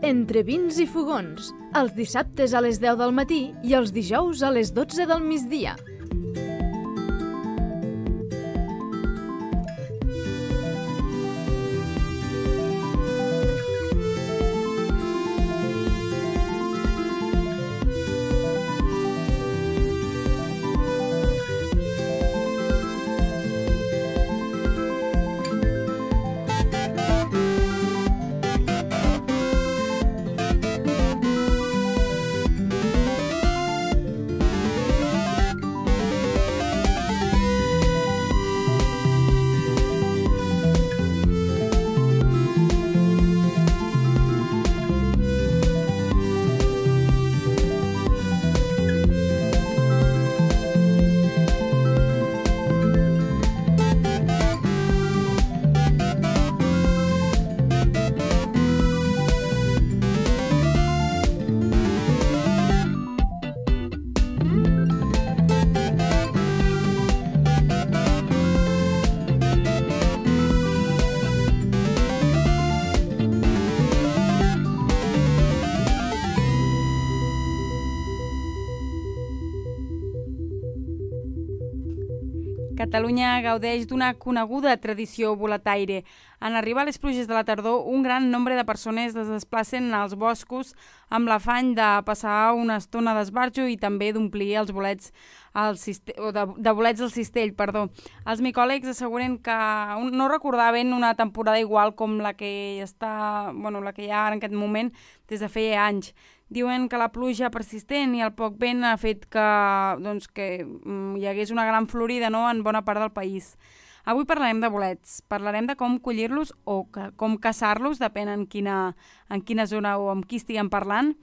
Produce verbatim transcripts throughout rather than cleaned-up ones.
Entre vins i fogons, els dissabtes a les deu del matí i els dijous a les dotze del migdia. Catalunya gaudeix d'una coneguda tradició boletaire. En arribar les pluges de la tardor, un gran nombre de persones es desplacen als boscos amb l'afany de passar una estona d'esbarjo i també d'omplir els bolets al cistell, o de, de bolets al cistell, perdó. Els micòlegs asseguren que no recordaven una temporada igual com la que està, bueno, la que hi ha ara en aquest moment des de feia anys. Diuen que la pluja persistent i el poc vent ha fet que, doncs, que hi hagués una gran florida, no?, en bona part del país. Avui parlarem de bolets, parlarem de com collir-los o que, com caçar-los, depèn en quina, en quina zona o amb qui estiguem parlant.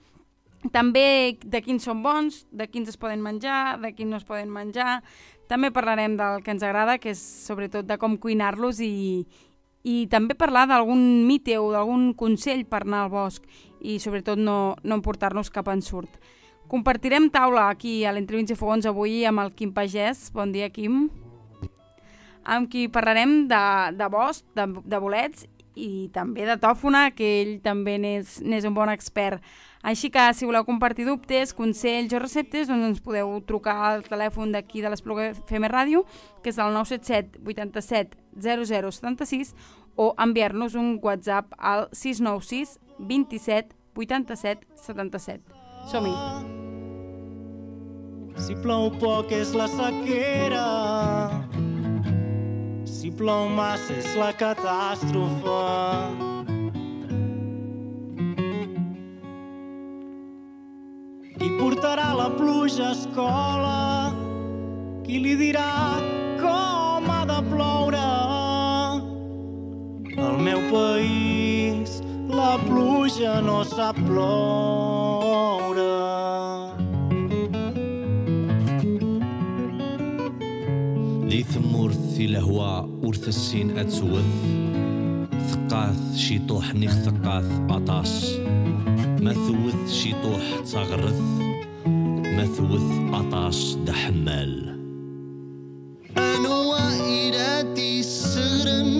També de quins són bons, de quins es poden menjar, de quins no es poden menjar. També parlarem del que ens agrada, que és sobretot de com cuinar-los i, i també parlar d'algun mite o d'algun consell per anar al bosc i sobretot no, no emportar-nos cap ensurt. Compartirem taula aquí a l'Entre Vins i Fogons avui amb el Quim Pagès. Bon dia, Quim. Amb qui parlarem de, de bosc, de, de bolets i també de tòfona, que ell també n'és, n'és un bon expert. Així que si voleu compartir dubtes, consells o receptes, doncs ens podeu trucar al telèfon d'aquí de l'Espluga F M Ràdio, que és el nou set set vuitanta-set zero zero setanta-sis, o enviar-nos un WhatsApp al sis nou sis vint-i-set vuitanta-set setanta-set. Som-hi! Si plou poc és la sequera, si plou massa és la catàstrofe. Qui portarà la pluja a escola? Qui li dirà com ha de ploure? Al meu país la pluja no sap ploure. ذي ثمور ثي الهواء ورث السين أتسوث ثقاث شيطوح نيخ ثقاث أطاس ما ثوث شيطوح تغرث ما ثوث أطاس دحمال أنا إيراتي السغرن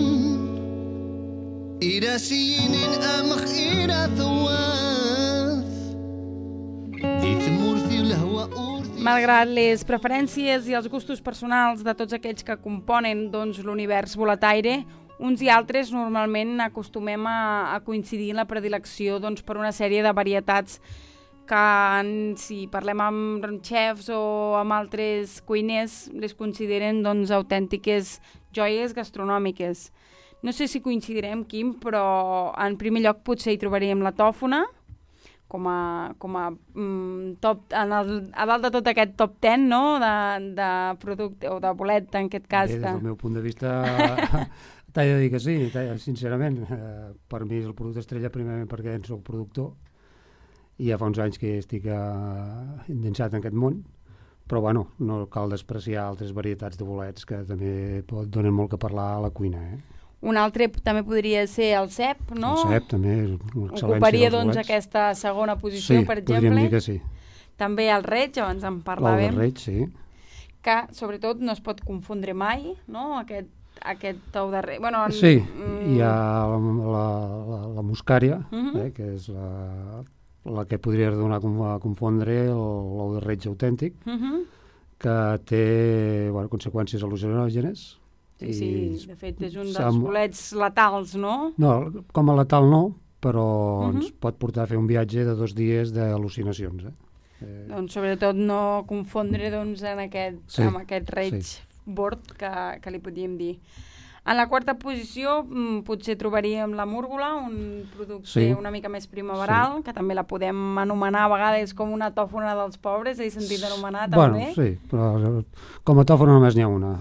إيرا سينين أمخ إيرا ثواث ذي ثمور ثي الهواء. Malgrat les preferències i els gustos personals de tots aquells que componen doncs, l'univers boletaire, uns i altres normalment acostumem a, a coincidir en la predilecció doncs, per una sèrie de varietats que, si parlem amb xefs o amb altres cuiners, les consideren doncs, autèntiques joies gastronòmiques. No sé si coincidirem, Quim, però en primer lloc potser hi trobaríem la tòfona, com a, com a mm, top, en el, a dalt de tot aquest top deu, no?, de, de producte, o de bolet, en aquest cas. Bé, des del meu punt de vista, t'he de dir que sí, sincerament. Eh, per mi és el producte estrella, primerament perquè en soc productor, i ja fa uns anys que estic eh, endinsat en aquest món, però bueno, no cal despreciar altres varietats de bolets que també pot, donen molt que parlar a la cuina, eh? Un altre també podria ser el cep, no? El cep també és una excel·lència. Ocuparia doncs bolets. Aquesta segona posició, sí, per exemple. Sí, podríem dir que sí. També el reig, abans en parlàvem. El reig, sí. Que sobretot no es pot confondre mai, no? Aquest, aquest ou de rei. Bueno, en, sí, mm... hi ha la, la, la, la muscària, uh uh-huh. -huh. eh, que és la, la que podries donar a confondre l'ou de reig autèntic, uh -huh. que té bueno, conseqüències al·lucinògenes. Sí, sí, de fet és un dels Sam... bolets letals, no? No, com a letal no, però uh-huh. ens pot portar a fer un viatge de dos dies d'al·lucinacions. Eh? Eh... Doncs sobretot no confondre doncs, en aquest, sí, amb aquest reig sí. bord que, que li podríem dir. En la quarta posició potser trobaríem la múrgola, un producte sí. una mica més primaveral, sí. que també la podem anomenar a vegades com una tòfona dels pobres, he sentit anomenar bueno, també. Sí, però com a tòfona només n'hi ha una.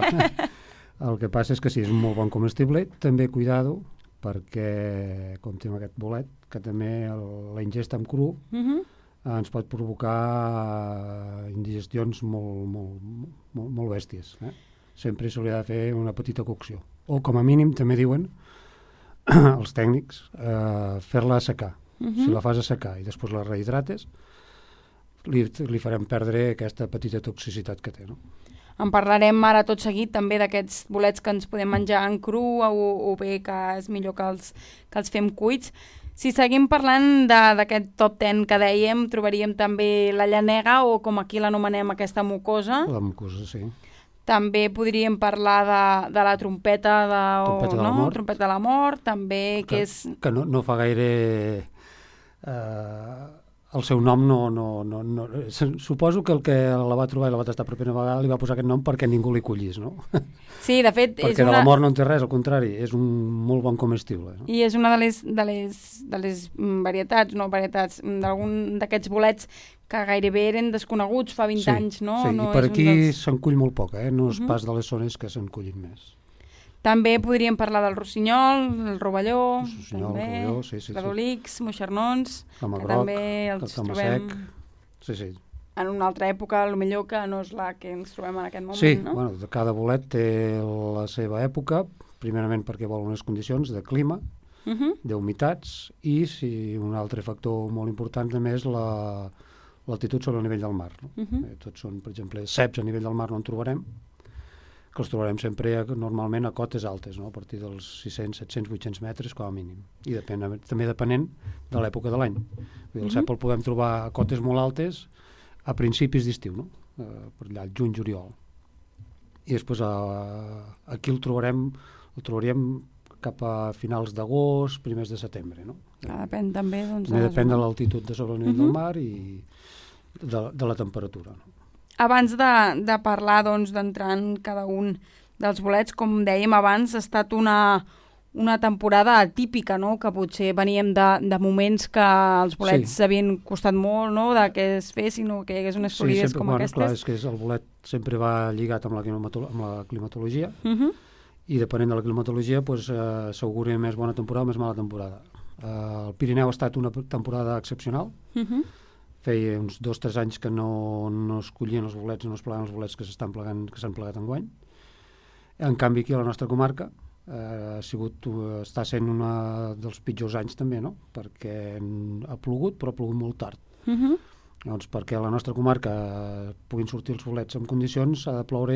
El que passa és que sí, és un molt bon comestible, també cuidado, perquè comptem aquest bolet, que també el, la ingesta amb cru uh-huh. ens pot provocar indigestions molt, molt, molt, molt bèsties. Eh? Sempre s'hauria de fer una petita cocció. O, com a mínim, també diuen els tècnics, eh, fer-la assecar. Uh-huh. Si la fas assecar i després la rehidrates, li, li farem perdre aquesta petita toxicitat que té, no? En parlarem ara tot seguit també d'aquests bolets que ens podem menjar en cru o, o bé que és millor que els, que els fem cuits. Si seguim parlant d'aquest top ten que dèiem, trobaríem també la llanega o com aquí l'anomenem aquesta mucosa. La mucosa, sí. També podríem parlar de, de la trompeta de, trompeta de no? la mort. Trompeta de la mort, també, que, que és... Que no, no fa gaire... Eh, el seu nom no, no, no, no... Suposo que el que la va trobar i la va tastar per primera vegada li va posar aquest nom perquè ningú li collís, no? Sí, de fet... perquè és una... de la mort no en té res, al contrari, és un molt bon comestible. No? I és una de les, de les, de les varietats, no varietats, d'algun d'aquests bolets que gairebé eren desconeguts fa vint sí, anys, no? Sí, no i per és aquí dels... se'n cull molt poc, eh? No és uh-huh. pas de les zones que se'n cullin més. També podríem parlar del rossinyol, el rovelló, el rossinyol, també, el rovelló, sí, sí, redolix, sí. moixernons, cama que groc, també els trobem sec. Sí, sí. en una altra època, millor que no és la que ens trobem en aquest moment, sí, no? Sí, bueno, cada bolet té la seva època, primerament perquè vol unes condicions de clima, uh-huh. d'humitats, i si un altre factor molt important també és la, l'altitud sobre el nivell del mar. No? Uh-huh. eh, tots són, per exemple, ceps a nivell del mar no en trobarem, que els trobarem sempre normalment a cotes altes, no? A partir dels sis-cents, set-cents, vuit-cents metres com a mínim. I depèn, també depenent de l'època de l'any. El cep el podem trobar a cotes molt altes a principis d'estiu, no? eh, per allà, el juny, juliol. I després a, aquí el trobarem, el trobaríem cap a finals d'agost, primers de setembre, no? Que depèn també, doncs... També depèn de l'altitud de sobre el nivell uh-huh. del mar i de, de la temperatura, no? Abans de, de parlar, doncs, d'entrar en cada un dels bolets, com dèiem abans, ha estat una, una temporada atípica, no?, que potser veníem de, de moments que els bolets sí. havien costat molt, no?, de que es fessin o que hi hagués unes florides sí, sempre, com bueno, aquestes. Clar, és que el bolet sempre va lligat amb la, climatolo- amb la climatologia uh-huh. i depenent de la climatologia pues, eh, s'augura més bona temporada o més mala temporada. Eh, el Pirineu ha estat una temporada excepcional. Uh-huh. Feia uns dos o tres anys que no, no es collien els bolets, no es plegaven els bolets que s'estan plegant, que s'han plegat enguany. En canvi, aquí a la nostra comarca eh, ha sigut, està sent un dels pitjors anys també, no? Perquè ha plogut, però ha plogut molt tard. Uh-huh. Llavors, perquè a la nostra comarca puguin sortir els bolets en condicions, ha de ploure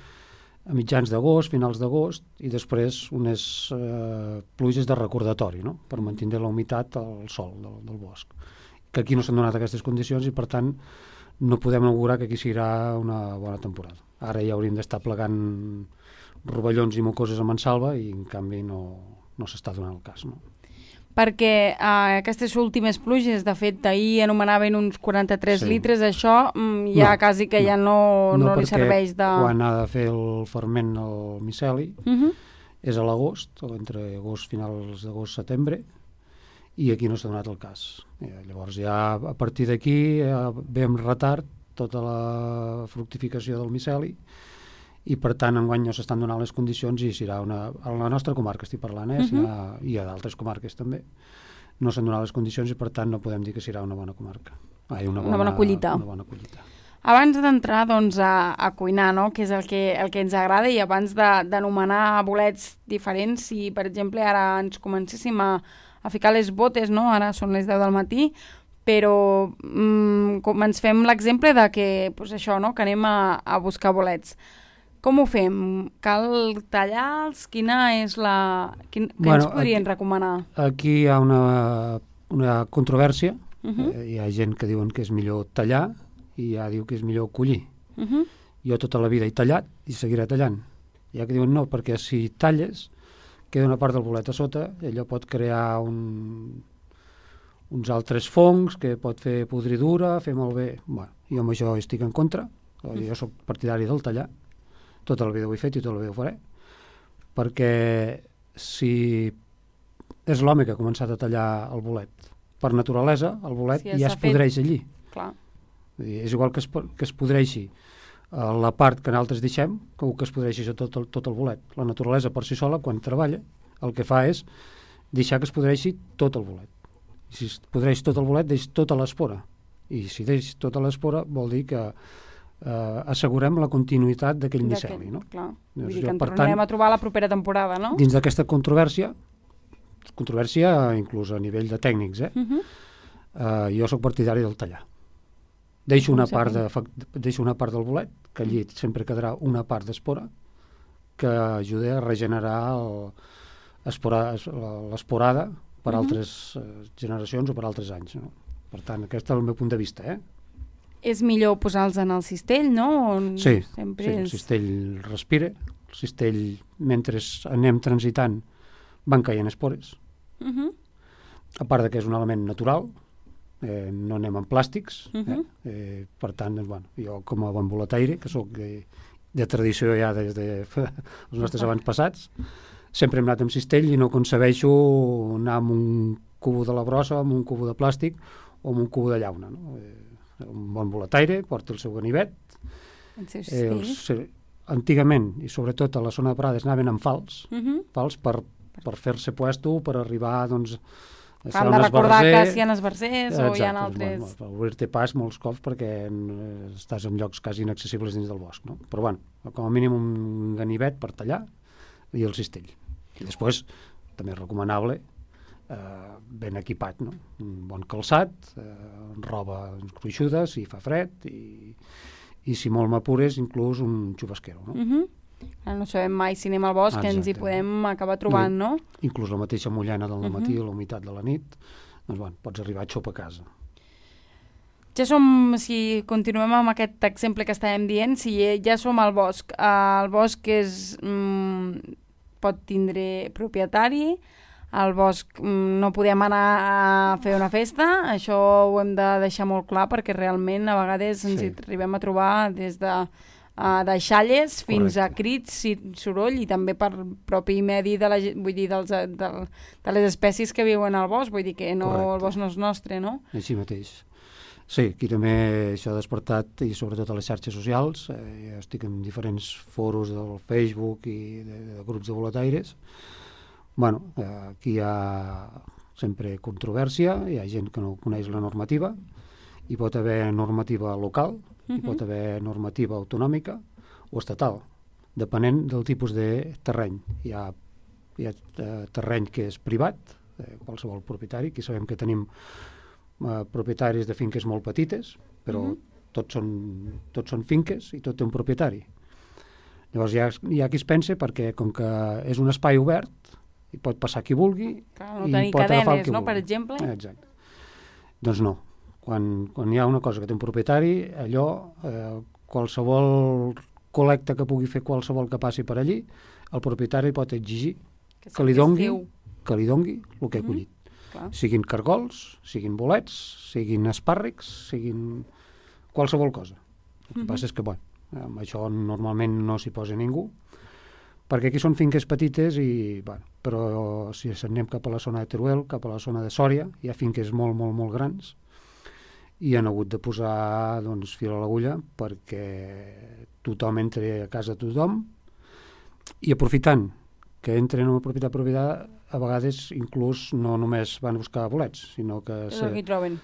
a mitjans d'agost, finals d'agost, i després unes eh, pluges de recordatori, no? Per mantenir la humitat al sol del, del bosc. Que aquí no s'han donat aquestes condicions i, per tant, no podem augurar que aquí serà una bona temporada. Ara ja hauríem d'estar plegant rovellons i mucoses a mansalva i, en canvi, no, no s'està donant el cas, no? Perquè eh, aquestes últimes pluges, de fet, ahir anomenaven uns quaranta-tres sí. litres, això ja no, quasi que no, ja no, no, no li serveix de... No, quan ha de fer el ferment el miceli uh-huh. és a l'agost, entre agost, finals d'agost, setembre, i aquí no s'ha donat el cas. Eh, llavors ja a partir d'aquí eh, ve amb retard tota la fructificació del miceli i per tant enguany no s'estan donant les condicions i serà una... A la nostra comarca estic parlant, eh? Uh-huh. ha, i a d'altres comarques també. No s'han donat les condicions i per tant no podem dir que serà una bona comarca. Ai, una, bona, una bona collita. Una bona collita. Abans d'entrar doncs, a, a cuinar, no? Que és el que, el que ens agrada, i abans d'anomenar bolets diferents, si per exemple ara ens comencéssim a a ficar les botes, no? Ara són les deu del matí, però mm, com ens fem l'exemple de que, pues això, no? Que anem a, a buscar bolets. Com ho fem? Cal tallar-los? Quina és la... Quin... Què Bueno, ens podrien aquí- recomanar? Aquí hi ha una, una controvèrsia. Uh -huh. eh, hi ha gent que diuen que és millor tallar i hi ha diu que és millor collir. Uh -huh. Jo tota la vida he tallat i seguiré tallant. Hi ha que diuen no, perquè si talles queda una part del bolet a sota i allò pot crear un, uns altres fongs que pot fer podridura, fer malbé. Bueno, jo amb això estic en contra. Jo sóc partidari del tallar. Tota la vida ho he fet i tota la vida ho faré. Perquè si és l'home que ha començat a tallar el bolet, per naturalesa, el bolet Sí, ja s'ha es fet. podreix allí. Clar. Vull dir, és igual que es, po- que es podreixi eh, la part que nosaltres deixem que que es podreixi això tot, el, tot el bolet. La naturalesa per si sola, quan treballa, el que fa és deixar que es podreixi tot el bolet. I si es podreix tot el bolet, deix tota l'espora. I si deix tota l'espora vol dir que eh, assegurem la continuïtat d'aquell miceli. No? Clar. Vull Doncs dir jo, que ens per tornarem tant, a trobar la propera temporada, no? Dins d'aquesta controvèrsia, controvèrsia inclús a nivell de tècnics, eh? Uh -huh. Uh, jo sóc partidari del tallar. Deixo una, Com part de, sempre. fac- deixo una part del bolet, que allí sempre quedarà una part d'espora, que ajuda a regenerar el- espora- es- l'esporada per Mhm. altres eh, generacions o per altres anys. No? Per tant, aquest és el meu punt de vista. Eh? És millor posar-los en el cistell, no? On Sí, sempre sí, el és... cistell respira, el cistell, mentre anem transitant, van caient espores. Uh -huh. A part de que és un element natural, eh, no anem amb plàstics, Uh eh? -huh. Eh, per tant, doncs, bueno, jo com a bon boletaire, que sóc de, de tradició ja des de els nostres avantpassats, sempre hem anat amb cistell i no concebeixo anar amb un cubo de la brossa, amb un cubo de plàstic o amb un cubo de llauna. No? Eh, un bon boletaire porta el seu ganivet. El seu Eh, cistell. els, eh, antigament, i sobretot a la zona de Prades, anaven amb fals, Uh -huh. fals per, per fer-se puesto, per arribar, doncs, a ser Hem un de recordar esbarzer. que si hi ha esbarzers o hi ha altres... Bueno, per obrir-te pas molts cops perquè eh, estàs en llocs quasi inaccessibles dins del bosc, no? Però bueno, com a mínim un ganivet per tallar i el cistell. I després, també és recomanable, eh, ben equipat, no? Un bon calçat, eh, roba gruixuda si fa fred i, i si molt m'apures, inclús un xubasquero, no? Uh -huh. No sabem mai si anem al bosc que ens hi Exacte. podem acabar trobant, no? Inclús la mateixa mullena del matí Mhm. o la humitat de la nit, doncs bueno, pots arribar a xop a casa. Ja som, si continuem amb aquest exemple que estàvem dient, si ja som al bosc, el bosc és, mm, pot tindre propietari, al bosc mm, no podem anar a fer una festa, això ho hem de deixar molt clar perquè realment a vegades ens Sí. hi arribem a trobar des de uh, deixalles fins a Correcte. crits i soroll i també per propi medi de, la, ge- vull dir, dels, del, de les espècies que viuen al bosc, vull dir que no, Correcte. el bosc no és nostre, no? Així mateix. Sí, aquí també això ha despertat, i sobretot a les xarxes socials, eh, jo estic en diferents foros del Facebook i de, de grups de boletaires. Bueno, eh, aquí hi ha sempre controvèrsia, hi ha gent que no coneix la normativa, hi pot haver normativa local, hi pot haver normativa autonòmica o estatal, depenent del tipus de terreny. Hi ha, hi ha eh, terreny que és privat, eh, qualsevol propietari, aquí sabem que tenim eh, propietaris de finques molt petites, però Mhm. tots, són, tots són finques i tot té un propietari. Llavors hi ha, hi ha qui es pensa perquè com que és un espai obert, hi pot passar qui vulgui Clar, no i tenir pot agafar el cadenes, que no?, vulgui. per exemple. Eh, Exacte. Doncs no. Quan, quan hi ha una cosa que té un propietari, allò, eh, qualsevol col·lecta que pugui fer qualsevol que passi per allí, el propietari pot exigir Que que li és dongui, teu. que li dongui el que ha Mhm. collit. Clar. Siguin cargols, siguin bolets, siguin espàrrecs, siguin qualsevol cosa. El que Mhm. passa és que, bueno, amb això normalment no s'hi posa ningú, perquè aquí són finques petites i, bueno, però si anem cap a la zona de Teruel, cap a la zona de Sòria, hi ha finques molt, molt, molt grans i han hagut de posar, doncs, fil a l'agulla perquè tothom entri a casa de tothom i aprofitant que entren en una propietat propietat, a vegades inclús no només van a buscar bolets, sinó que És el que hi troben.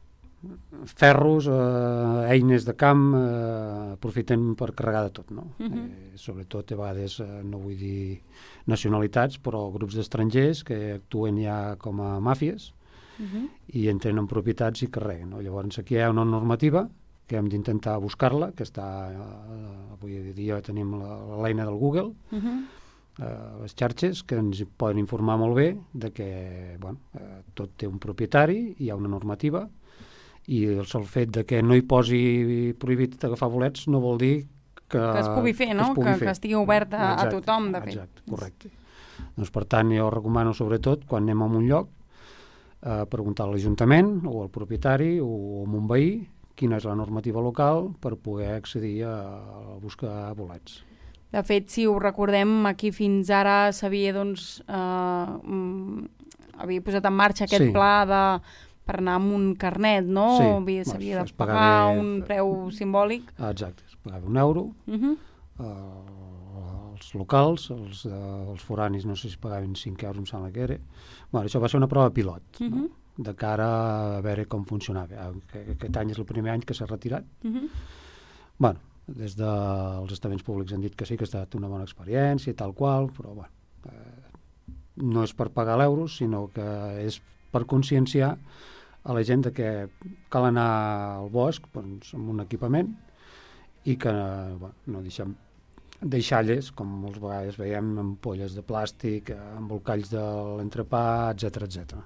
ferros, eh, eines de camp, eh, aprofiten per carregar de tot, no? Mhm. eh, sobretot a vegades, eh, no vull dir nacionalitats, però grups d'estrangers que actuen ja com a màfies Uh -huh. i entren en propietats i carreguen, no? Llavors aquí hi ha una normativa que hem d'intentar buscar-la, que està, eh, avui dia tenim l'eina del Google, uh-huh. eh, les xarxes, que ens poden informar molt bé de que bueno, eh, tot té un propietari, hi ha una normativa, i el sol fet de que no hi posi prohibit agafar bolets no vol dir que, que es pugui fer, no? Que, que, que estigui obert a, exacte, a tothom, de fet. Exacte, correcte. Doncs, per tant, jo recomano, sobretot, quan anem a un lloc, eh, preguntar a l'Ajuntament o al propietari o a un veí quina és la normativa local per poder accedir a, a buscar bolets. De fet, si ho recordem, aquí fins ara s'havia doncs, eh, havia posat en marxa aquest sí. pla de, per anar amb un carnet, no? Sí. S'havia de pagar un preu simbòlic. Exacte, es pagava un euro. Uh-huh. uh, els locals, els, uh, els foranis, no sé si pagaven cinc euros, em sembla que era. Bueno, això va ser una prova pilot, uh-huh. no? De cara a veure com funcionava. Aquest any és el primer any que s'ha retirat. Uh-huh. Bueno, des dels estaments públics han dit que sí, que ha estat una bona experiència i tal qual, però bueno, eh, no és per pagar l'euro, sinó que és per conscienciar a la gent de que cal anar al bosc doncs, amb un equipament i que bueno, no deixem deixalles, com moltes vegades veiem, ampolles de plàstic, embolcalls de l'entrepà, etcètera, etcètera.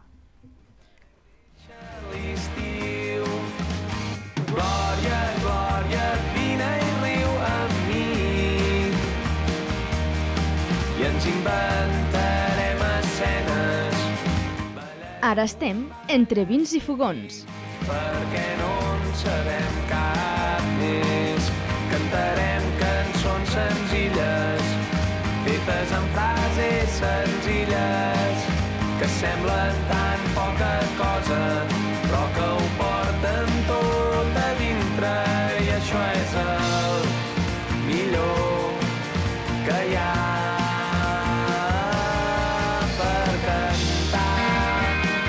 L'estiu, glòria, glòria, vine i riu amb mi i ens inventarem escenes. Ara estem entre vins i fogons. Perquè no en sabem cap més. Cantarem cançons senzilles, fetes amb frases senzilles, que semblen tan poca cosa, però que ho porten tot a dintre, i això és el millor que hi ha per cantar.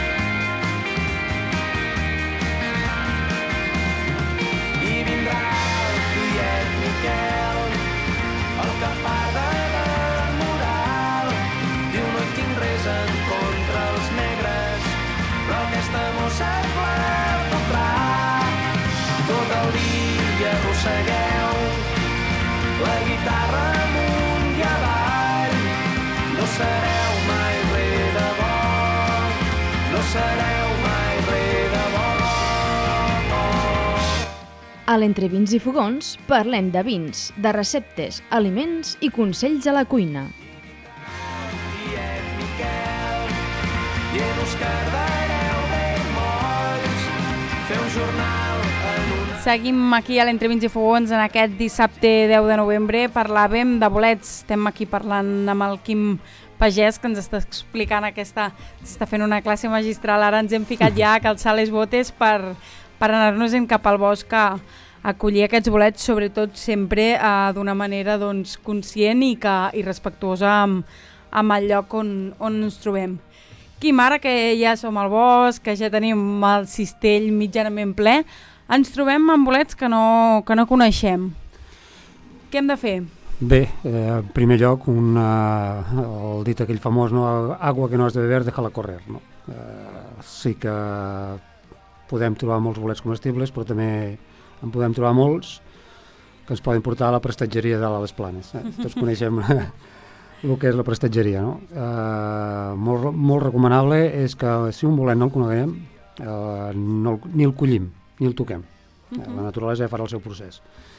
I vindrà el tiet Miquel, el que parla de moral, diu no tinc res en contra els negres, però aquesta mossa la fotrà. Tot el dia arrossegueu la guitarra amunt i avall, no sereu mai re de bo, no sereu mai re de bo. A l'Entre Vins i Fogons parlem de vins, de receptes, aliments i consells a la cuina. I en us cardareu ben molls, feu jornal en un... Seguim aquí a l'Entre Vins i Fogons en aquest dissabte deu de novembre. Parlàvem de bolets, estem aquí parlant amb el Quim Pagès, que ens està explicant aquesta... està fent una classe magistral, ara ens hem ficat ja a calçar les botes per, per anar-nos cap al bosc a acollir aquests bolets, sobretot sempre eh, d'una manera doncs, conscient i, que, i respectuosa amb, amb el lloc on, on ens trobem. Quim, ara que ja som al bosc, que ja tenim el cistell mitjanament ple, ens trobem amb bolets que no, que no coneixem. Què hem de fer? Bé, eh, en primer lloc, una, el dit aquell famós, no, agua que no has de beber, déjala correr. No? Eh, sí que podem trobar molts bolets comestibles, però també en podem trobar molts que ens poden portar a la prestatgeria de les Planes. Eh? Tots coneixem el que és la prestatgeria, no? Eh, molt, molt recomanable és que si un bolet no el coneguem, eh, no el, ni el collim, ni el toquem. Uh-huh. eh, la naturalesa ja farà el seu procés.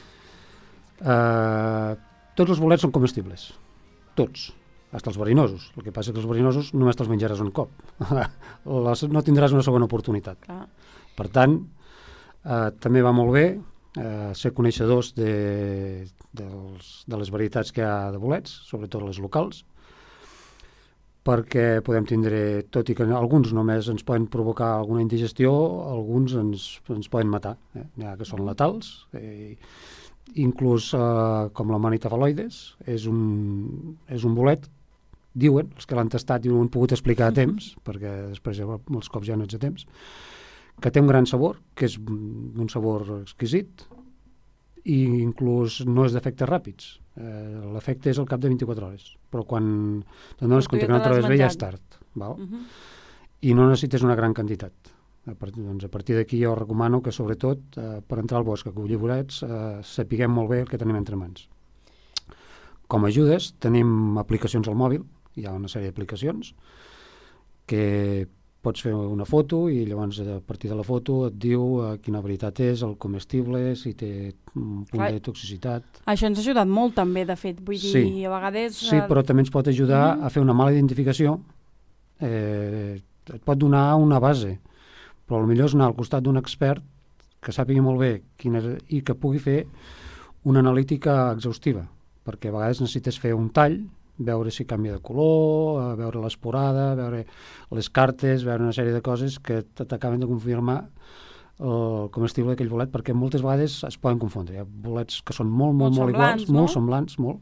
Eh, tots els bolets són comestibles, tots, fins els verinosos. El que passa és que els verinosos només te'ls menjaràs un cop. Les, no tindràs una segona oportunitat. Clar. Per tant, eh, també va molt bé eh, ser coneixedors de, dels, de les varietats que hi ha de bolets, sobretot les locals, perquè podem tindre, tot i que alguns només ens poden provocar alguna indigestió, alguns ens, ens poden matar. Eh? N'hi ha que són letals, eh, inclús eh, com la Manita phalloides, és un, és un bolet, diuen, els que l'han tastat i ho han pogut explicar a temps, perquè després molts cops ja no ets a temps, que té un gran sabor, que és un sabor exquisit, i inclús no és d'efectes ràpids. Eh, l'efecte és al cap de vint-i-quatre hores, però quan te'n dones compte que no trobes bé ja és tard, val? Uh-huh. I no necessites una gran quantitat. A partir, doncs, a partir d'aquí jo recomano que, sobretot, eh, per entrar al bosc a collir bolets, eh, sapiguem molt bé el que tenim entre mans. Com a ajudes, tenim aplicacions al mòbil, hi ha una sèrie d'aplicacions, que pots fer una foto i llavors a partir de la foto et diu eh, quina varietat és, el comestible, si té un punt Clar. de toxicitat. Això ens ha ajudat molt també, de fet, vull dir, Sí. a vegades... Sí, però també ens pot ajudar Mhm. a fer una mala identificació. Eh, et pot donar una base, però el millor és anar al costat d'un expert que sàpiga molt bé quina és, i que pugui fer una analítica exhaustiva, perquè a vegades necessites fer un tall, veure si canvia de color, eh, veure l'esporada, veure les cartes, veure una sèrie de coses que t'acaben de confirmar el comestible d'aquell bolet, perquè moltes vegades es poden confondre. Hi ha bolets que són molt, molt, Molt molt semblants, iguals, no? molt semblants, molt,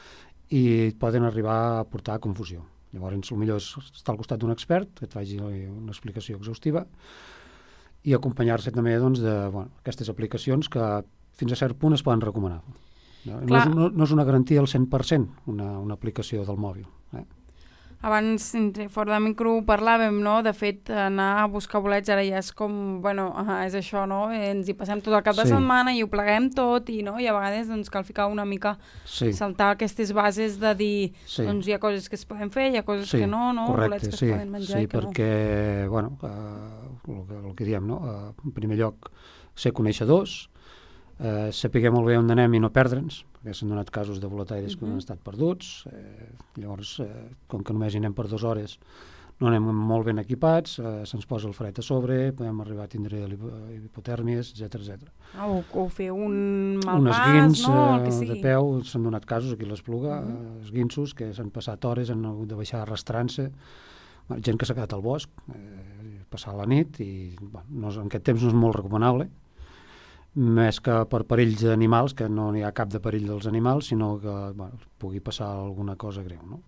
i poden arribar a portar confusió. Llavors, el millor és estar al costat d'un expert que et faci una explicació exhaustiva i acompanyar-se també doncs, de bueno, aquestes aplicacions que fins a cert punt es poden recomanar. No, no, és, no, no és una garantia al cent per cent una, una aplicació del mòbil. Eh? Abans, entre, fora de micro, parlàvem, no?, de fet, anar a buscar bolets ara ja és com, bueno, uh, és això, no?, ens hi passem tot el cap de Sí. setmana i ho pleguem tot i, no?, i a vegades doncs, cal ficar una mica, Sí. saltar aquestes bases de dir, Sí. doncs hi ha coses que es poden fer, hi ha coses Sí, que no, no?, correcte, bolets que sí, es poden menjar sí, i que perquè, bueno, uh, el, que, el que diem, no? Uh, en primer lloc, ser coneixedors, uh, sapiguem molt bé on anem i no perdre'ns, perquè s'han donat casos de boletaires que Mhm. han estat perduts, eh, llavors, eh, com que només hi anem per dues hores, no anem molt ben equipats, eh, se'ns posa el fred a sobre, podem arribar a tindre hipotèrmies, etcètera, etcètera. Ah, o, o fer un mal Un pas, esguins no?, el que eh, sigui. de peu, s'han donat casos aquí a l'Espluga, Mhm. eh, esguinços que s'han passat hores, han hagut de baixar arrastrant-se, bueno, gent que s'ha quedat al bosc, eh, passar la nit, i bueno, no és, en aquest temps no és molt recomanable, més que per perills d'animals, que no hi ha cap de perill dels animals, sinó que bueno, pugui passar alguna cosa greu, no?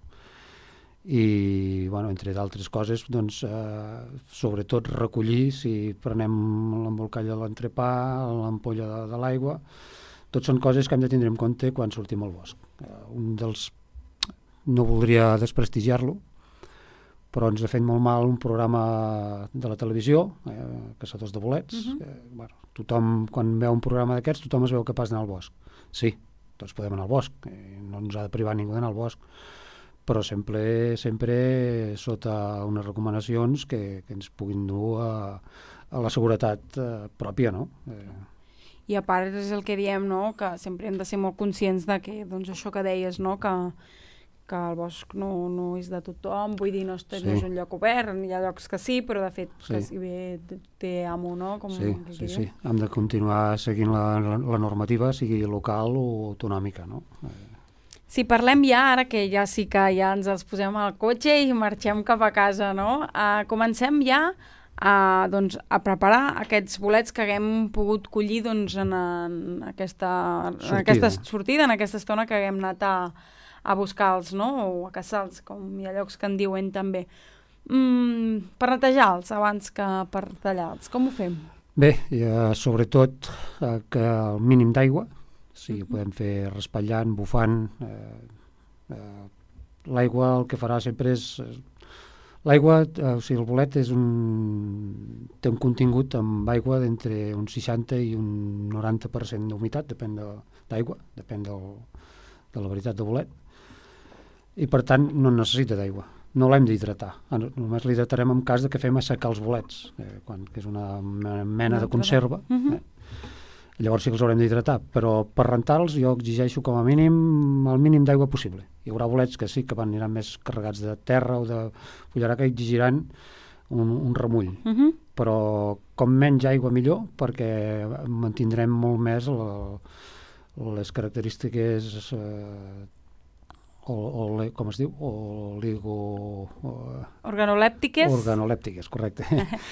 I, bueno, entre d'altres coses, doncs, eh, sobretot recollir, si prenem l'embolcall de l'entrepà, l'ampolla de, de l'aigua, tot són coses que hem de tindre en compte quan sortim al bosc. Eh, un dels... no voldria desprestigiar-lo, però ens ha fet molt mal un programa de la televisió, eh, Caçadors de bolets. Mhm. eh, bueno, tothom, quan veu un programa d'aquests, tothom es veu capaç d'anar al bosc. Sí, tots podem anar al bosc, eh, no ens ha de privar ningú d'anar al bosc, però sempre, sempre sota unes recomanacions que, que ens puguin dur a, a la seguretat eh, pròpia, no? Eh, I a part és el que diem, no?, que sempre hem de ser molt conscients de que, doncs això que deies, no?, que, que el bosc no, no és de tothom, vull dir, no, este, Sí. no és un lloc obert, hi ha llocs que sí, però de fet Sí. que si bé té- té amo, no?, com sí, que sí, diu. sí. Hem de continuar seguint la, la, la normativa, sigui local o autonòmica, no? Eh, Si parlem ja, ara que ja sí que ja ens els posem al cotxe i marxem cap a casa, no?, uh, comencem ja a, doncs, a preparar aquests bolets que haguem pogut collir doncs, en, en, aquesta, en Sortida. aquesta sortida, en aquesta estona que haguem anat a, a buscar-los, no?, o a caçar-los, com hi ha llocs que en diuen també. Mm, per netejar-los abans que per tallar-los, com ho fem? Bé, eh, sobretot eh, que el mínim d'aigua, sí, ho podem fer raspallant, bufant. Eh, eh, l'aigua el que farà sempre és... Eh, l'aigua, eh, o sigui, el bolet és un, té un contingut amb aigua d'entre un seixanta i un noranta per cent d'humitat, depèn de, d'aigua, depèn del, de la varietat de bolet, i per tant no necessita d'aigua. No l'hem d'hidratar, Ah, no- només l'hidratarem en cas de que fem assecar els bolets, eh, quan, que és una me- mena de altra conserva. Mhm. eh? Llavors sí que els haurem d'hidratar, però per rentar-los jo exigeixo com a mínim el mínim d'aigua possible. Hi haurà bolets que sí que van aniran més carregats de terra o de fullerà, que exigiran un, un remull, Uh-huh. però com menys aigua millor, perquè mantindrem molt més la, les característiques eh, o, o, le- com es diu? Oligo... O, Organolèptiques. organolèptiques, correcte.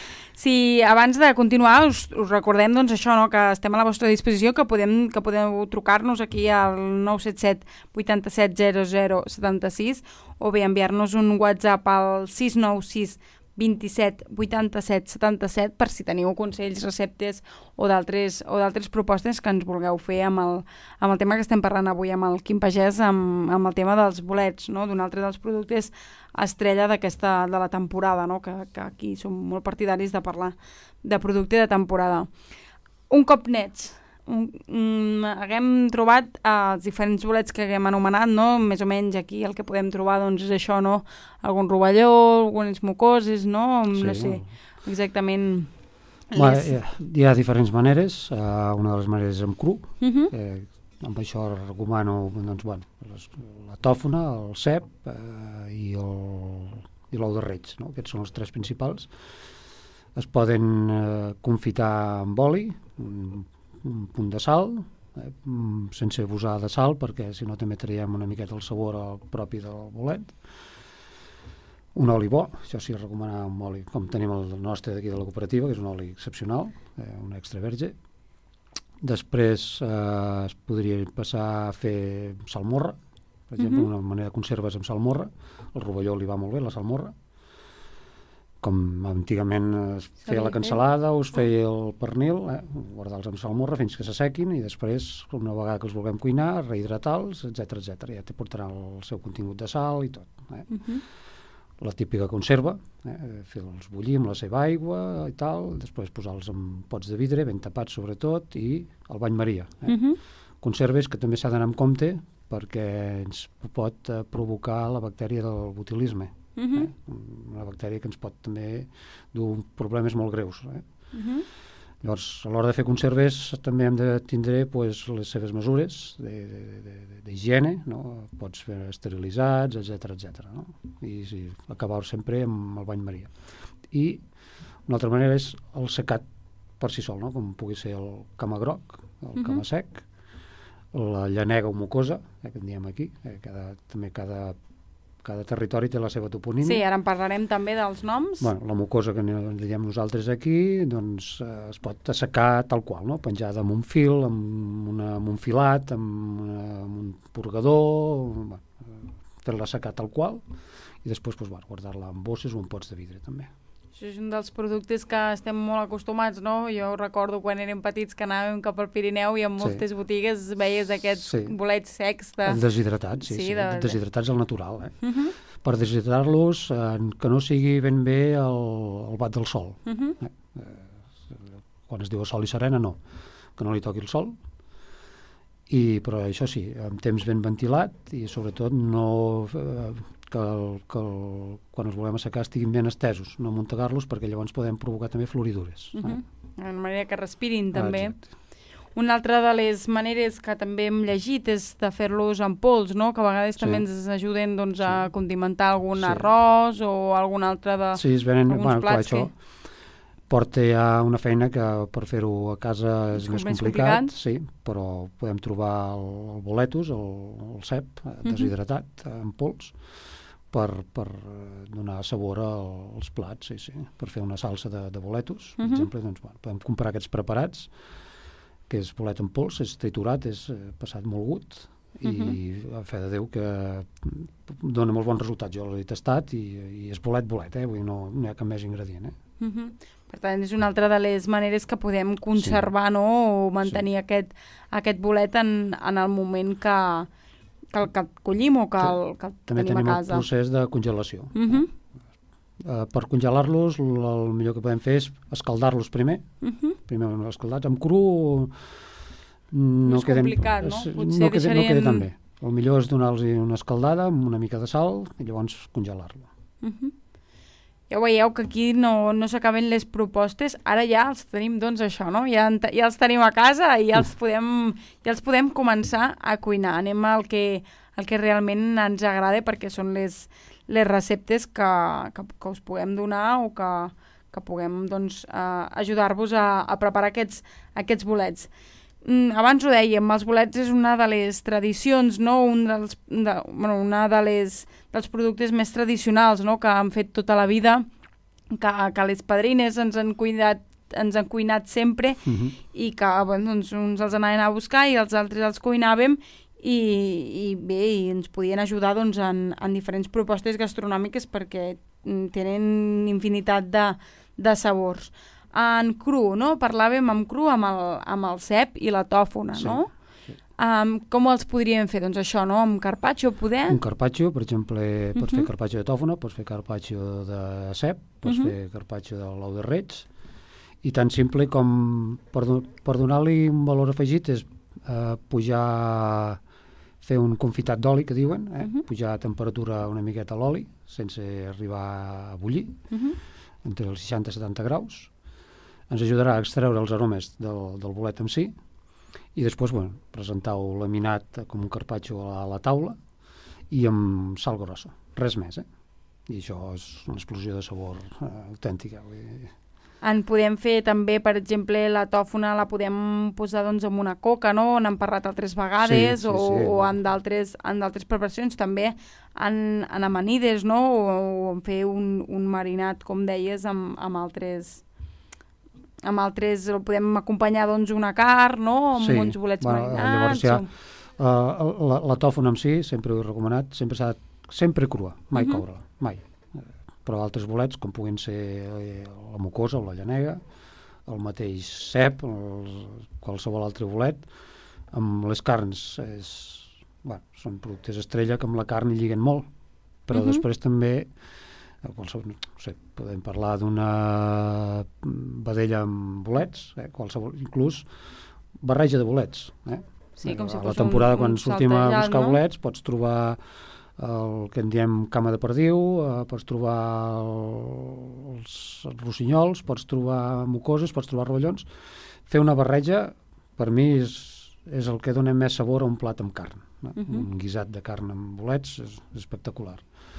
Si abans de continuar us, us recordem doncs això, no, que estem a la vostra disposició, que podem que podeu trucar-nos aquí al nou set set vuitanta-set zero zero setanta-sis o bé enviar-nos un WhatsApp al sis nou sis vint-i-set vuitanta-set setanta-set per si teniu consells, receptes o d'altres o d'altres propostes que ens vulgueu fer amb el, amb el tema que estem parlant avui amb el Quim Pagès, amb, amb el tema dels bolets, no? D'un altre dels productes estrella d'aquesta de la temporada, no? que, que aquí som molt partidaris de parlar de producte de temporada. Un cop nets, un, um, haguem trobat uh, els diferents bolets que haguem anomenat, no? Més o menys aquí el que podem trobar doncs, és això, no? Algun rovelló, algunes mucoses, no? Sí, no sé exactament... Bueno, les... hi, ha, hi ha diferents maneres. Uh, una de les maneres és amb cru. Uh -huh. eh, amb això recomano doncs, bueno, les, la tòfona, el cep eh, i l'ou de reig, no? Aquests són els tres principals. Es poden eh, confitar amb oli, un, un punt de sal, eh, sense abusar de sal, perquè si no també traiem una miqueta el sabor al propi del bolet. Un oli bo, això sí, recomanar un oli, com tenim el nostre d'aquí de la cooperativa, que és un oli excepcional, eh, un extra verge. Després eh, es podria passar a fer salmorra, per exemple, uh-huh. una manera de conserves amb salmorra. El rovelló li va molt bé, la salmorra. Com antigament es feia la cansalada o es feia el pernil, eh? guardar-los amb salmorra fins que s'assequin i després, una vegada que els vulguem cuinar, rehidratar-los, etcètera etcètera. Ja te portaran el seu contingut de sal i tot. Eh? Uh-huh. La típica conserva, eh? fer-los bullir amb la seva aigua i tal, després posar-los en pots de vidre, ben tapats sobretot, i el bany maria. Eh? Uh-huh. Conserves que també s'ha d'anar amb compte perquè ens pot eh, provocar la bactèria del botulisme. Uh-huh. eh? Una bactèria que ens pot també dur problemes molt greus. Eh? Uh-huh. Llavors, a l'hora de fer conserves també hem de tindre pues, les seves mesures d'higiene, no? Pots fer esterilitzats, etcètera etcètera. No? I sí, acabar sempre amb el bany maria. I una altra manera és el secat per si sol, no? Com pugui ser el cama groc, el uh-huh. cama sec, la llanega o mucosa, eh, que en diem aquí, eh, cada, també cada cada territori té la seva toponímia. Sí, ara en parlarem també dels noms. Bueno, la mucosa que en diem nosaltres aquí doncs, eh, es pot assecar tal qual, no? Penjada amb un fil, amb, una, amb un filat, amb, una, amb un purgador, bueno, fer-la assecar tal qual i després doncs, bueno, guardar-la en bosses o en pots de vidre també. Això és un dels productes que estem molt acostumats, no? Jo recordo quan érem petits que anàvem cap al Pirineu i en moltes sí. botigues veies aquests sí. bolets secs. De... Deshidratats, sí, sí, sí. De... deshidratats al natural. Eh? Uh-huh. Per deshidratar-los, eh, que no sigui ben bé el, el bat del sol. Uh-huh. eh? Eh, quan es diu sol i serena, no. Que no li toqui el sol. I, però això sí, amb temps ben ventilat i sobretot no... Eh, que, el, que el, quan els volem assecar estiguin ben estesos, no amuntegar-los perquè llavors podem provocar també floridures. Uh-huh. eh? De manera que respirin també. Ah, una altra de les maneres que també hem llegit és de fer-los en pols, no? Que a vegades sí. també ens ajuden doncs, sí. a condimentar algun sí. arròs o algun altre de sí, es venen, alguns bueno, plats clar, que... porta ja una feina que per fer-ho a casa és més complicat, complicat, sí, però podem trobar el, el boletus, el, el cep uh-huh. deshidratat en pols, per, per donar sabor als plats, sí, sí. Per fer una salsa de, de boletus, per uh-huh. exemple, doncs, bueno, podem comprar aquests preparats, que és bolet en pols, és triturat, és eh, passat molt gut, i uh-huh. a fe de Déu que dona molt bons resultats. Jo l'he tastat i, i és bolet, bolet, eh? Vull dir, no, no hi ha cap més ingredient. Eh? Uh-huh. Per tant, és una altra de les maneres que podem conservar, sí. no? O mantenir sí. aquest, aquest bolet en, en el moment que... que el que collim o que el, que el també tenim a casa. També tenim el procés de congelació. Uh-huh. Uh, per congelar-los, el millor que podem fer és escaldar-los primer. Uh-huh. Primer escaldats. Amb cru no és queden, complicat, no? Potser no, queden, deixarien... no queda tan bé. El millor és donar-los una escaldada amb una mica de sal i llavors congelar-lo. Uh-huh. Ja veieu que aquí no, no s'acaben les propostes, ara ja els tenim, doncs, això, no? Ja, ja els tenim a casa i ja els podem, ja els podem començar a cuinar. Anem al que, al que realment ens agrada perquè són les, les receptes que, que, que us puguem donar o que, que puguem, doncs, uh, ajudar-vos a, a preparar aquests, aquests bolets. Mm, abans ho dèiem, els bolets és una de les tradicions, no? Un dels, de, bueno, una de les, dels productes més tradicionals, no? Que han fet tota la vida, que, que les padrines ens han cuidat, ens han cuinat sempre uh-huh. i que bueno, doncs, uns els anaven a buscar i els altres els cuinàvem i, i bé, i ens podien ajudar doncs, en, en diferents propostes gastronòmiques perquè tenen infinitat de, de sabors. En cru, no? Parlàvem amb cru amb el, amb el cep i la tòfona, Sí. no? Um, com els podríem fer? Doncs això, no? Amb carpaccio poder? Un carpaccio, per exemple, pots Mhm. fer carpaccio de tòfona, pots fer carpaccio de cep, pots Mhm. fer carpaccio de l'ou de reig, i tan simple com per, do- per donar-li un valor afegit és eh, pujar, fer un confitat d'oli, que diuen, eh? Mhm. pujar a temperatura una miqueta l'oli, sense arribar a bullir, Uh-huh. entre els seixanta i setanta graus. Ens ajudarà a extreure els aromes del, del bolet en si, i després, bueno, presentar-ho laminat com un carpaccio a la taula i amb sal grossa, res més, eh? I això és una explosió de sabor eh, autèntica. Vull dir. En podem fer també, per exemple, la tòfona la podem posar doncs, en una coca, no? N'hem parlat altres vegades, Sí, sí, o, sí. o en d'altres en d'altres preparacions, també en, en amanides, no? O, o en fer un, un marinat, com deies, amb, amb altres... amb altres, el podem acompanyar doncs una carn, no? Amb Sí, uns bolets bueno, marinats. llavors ja, o... uh, la, la tòfona en si, sempre ho he recomanat, sempre s'ha sempre crua, mai Mhm. coure-la, mai. Eh, Però altres bolets, com puguin ser eh, la mucosa o la llanega, el mateix cep, el, qualsevol altre bolet, amb les carns és, bueno, són productes estrella que amb la carn hi lliguen molt, però Mhm. després també qualsevol, no sé, podem parlar d'una vedella amb bolets, eh, qualsevol, inclús barreja de bolets. Eh? Sí, com si a fos la temporada, un- quan un sortim a saltejat, buscar no? bolets, pots trobar el que en diem cama de perdiu, eh, pots trobar el, els, els rossinyols, pots trobar mucoses, pots trobar rovellons. Fer una barreja, per mi, és, és el que dona més sabor a un plat amb carn. No? Mhm. Un guisat de carn amb bolets és, és espectacular.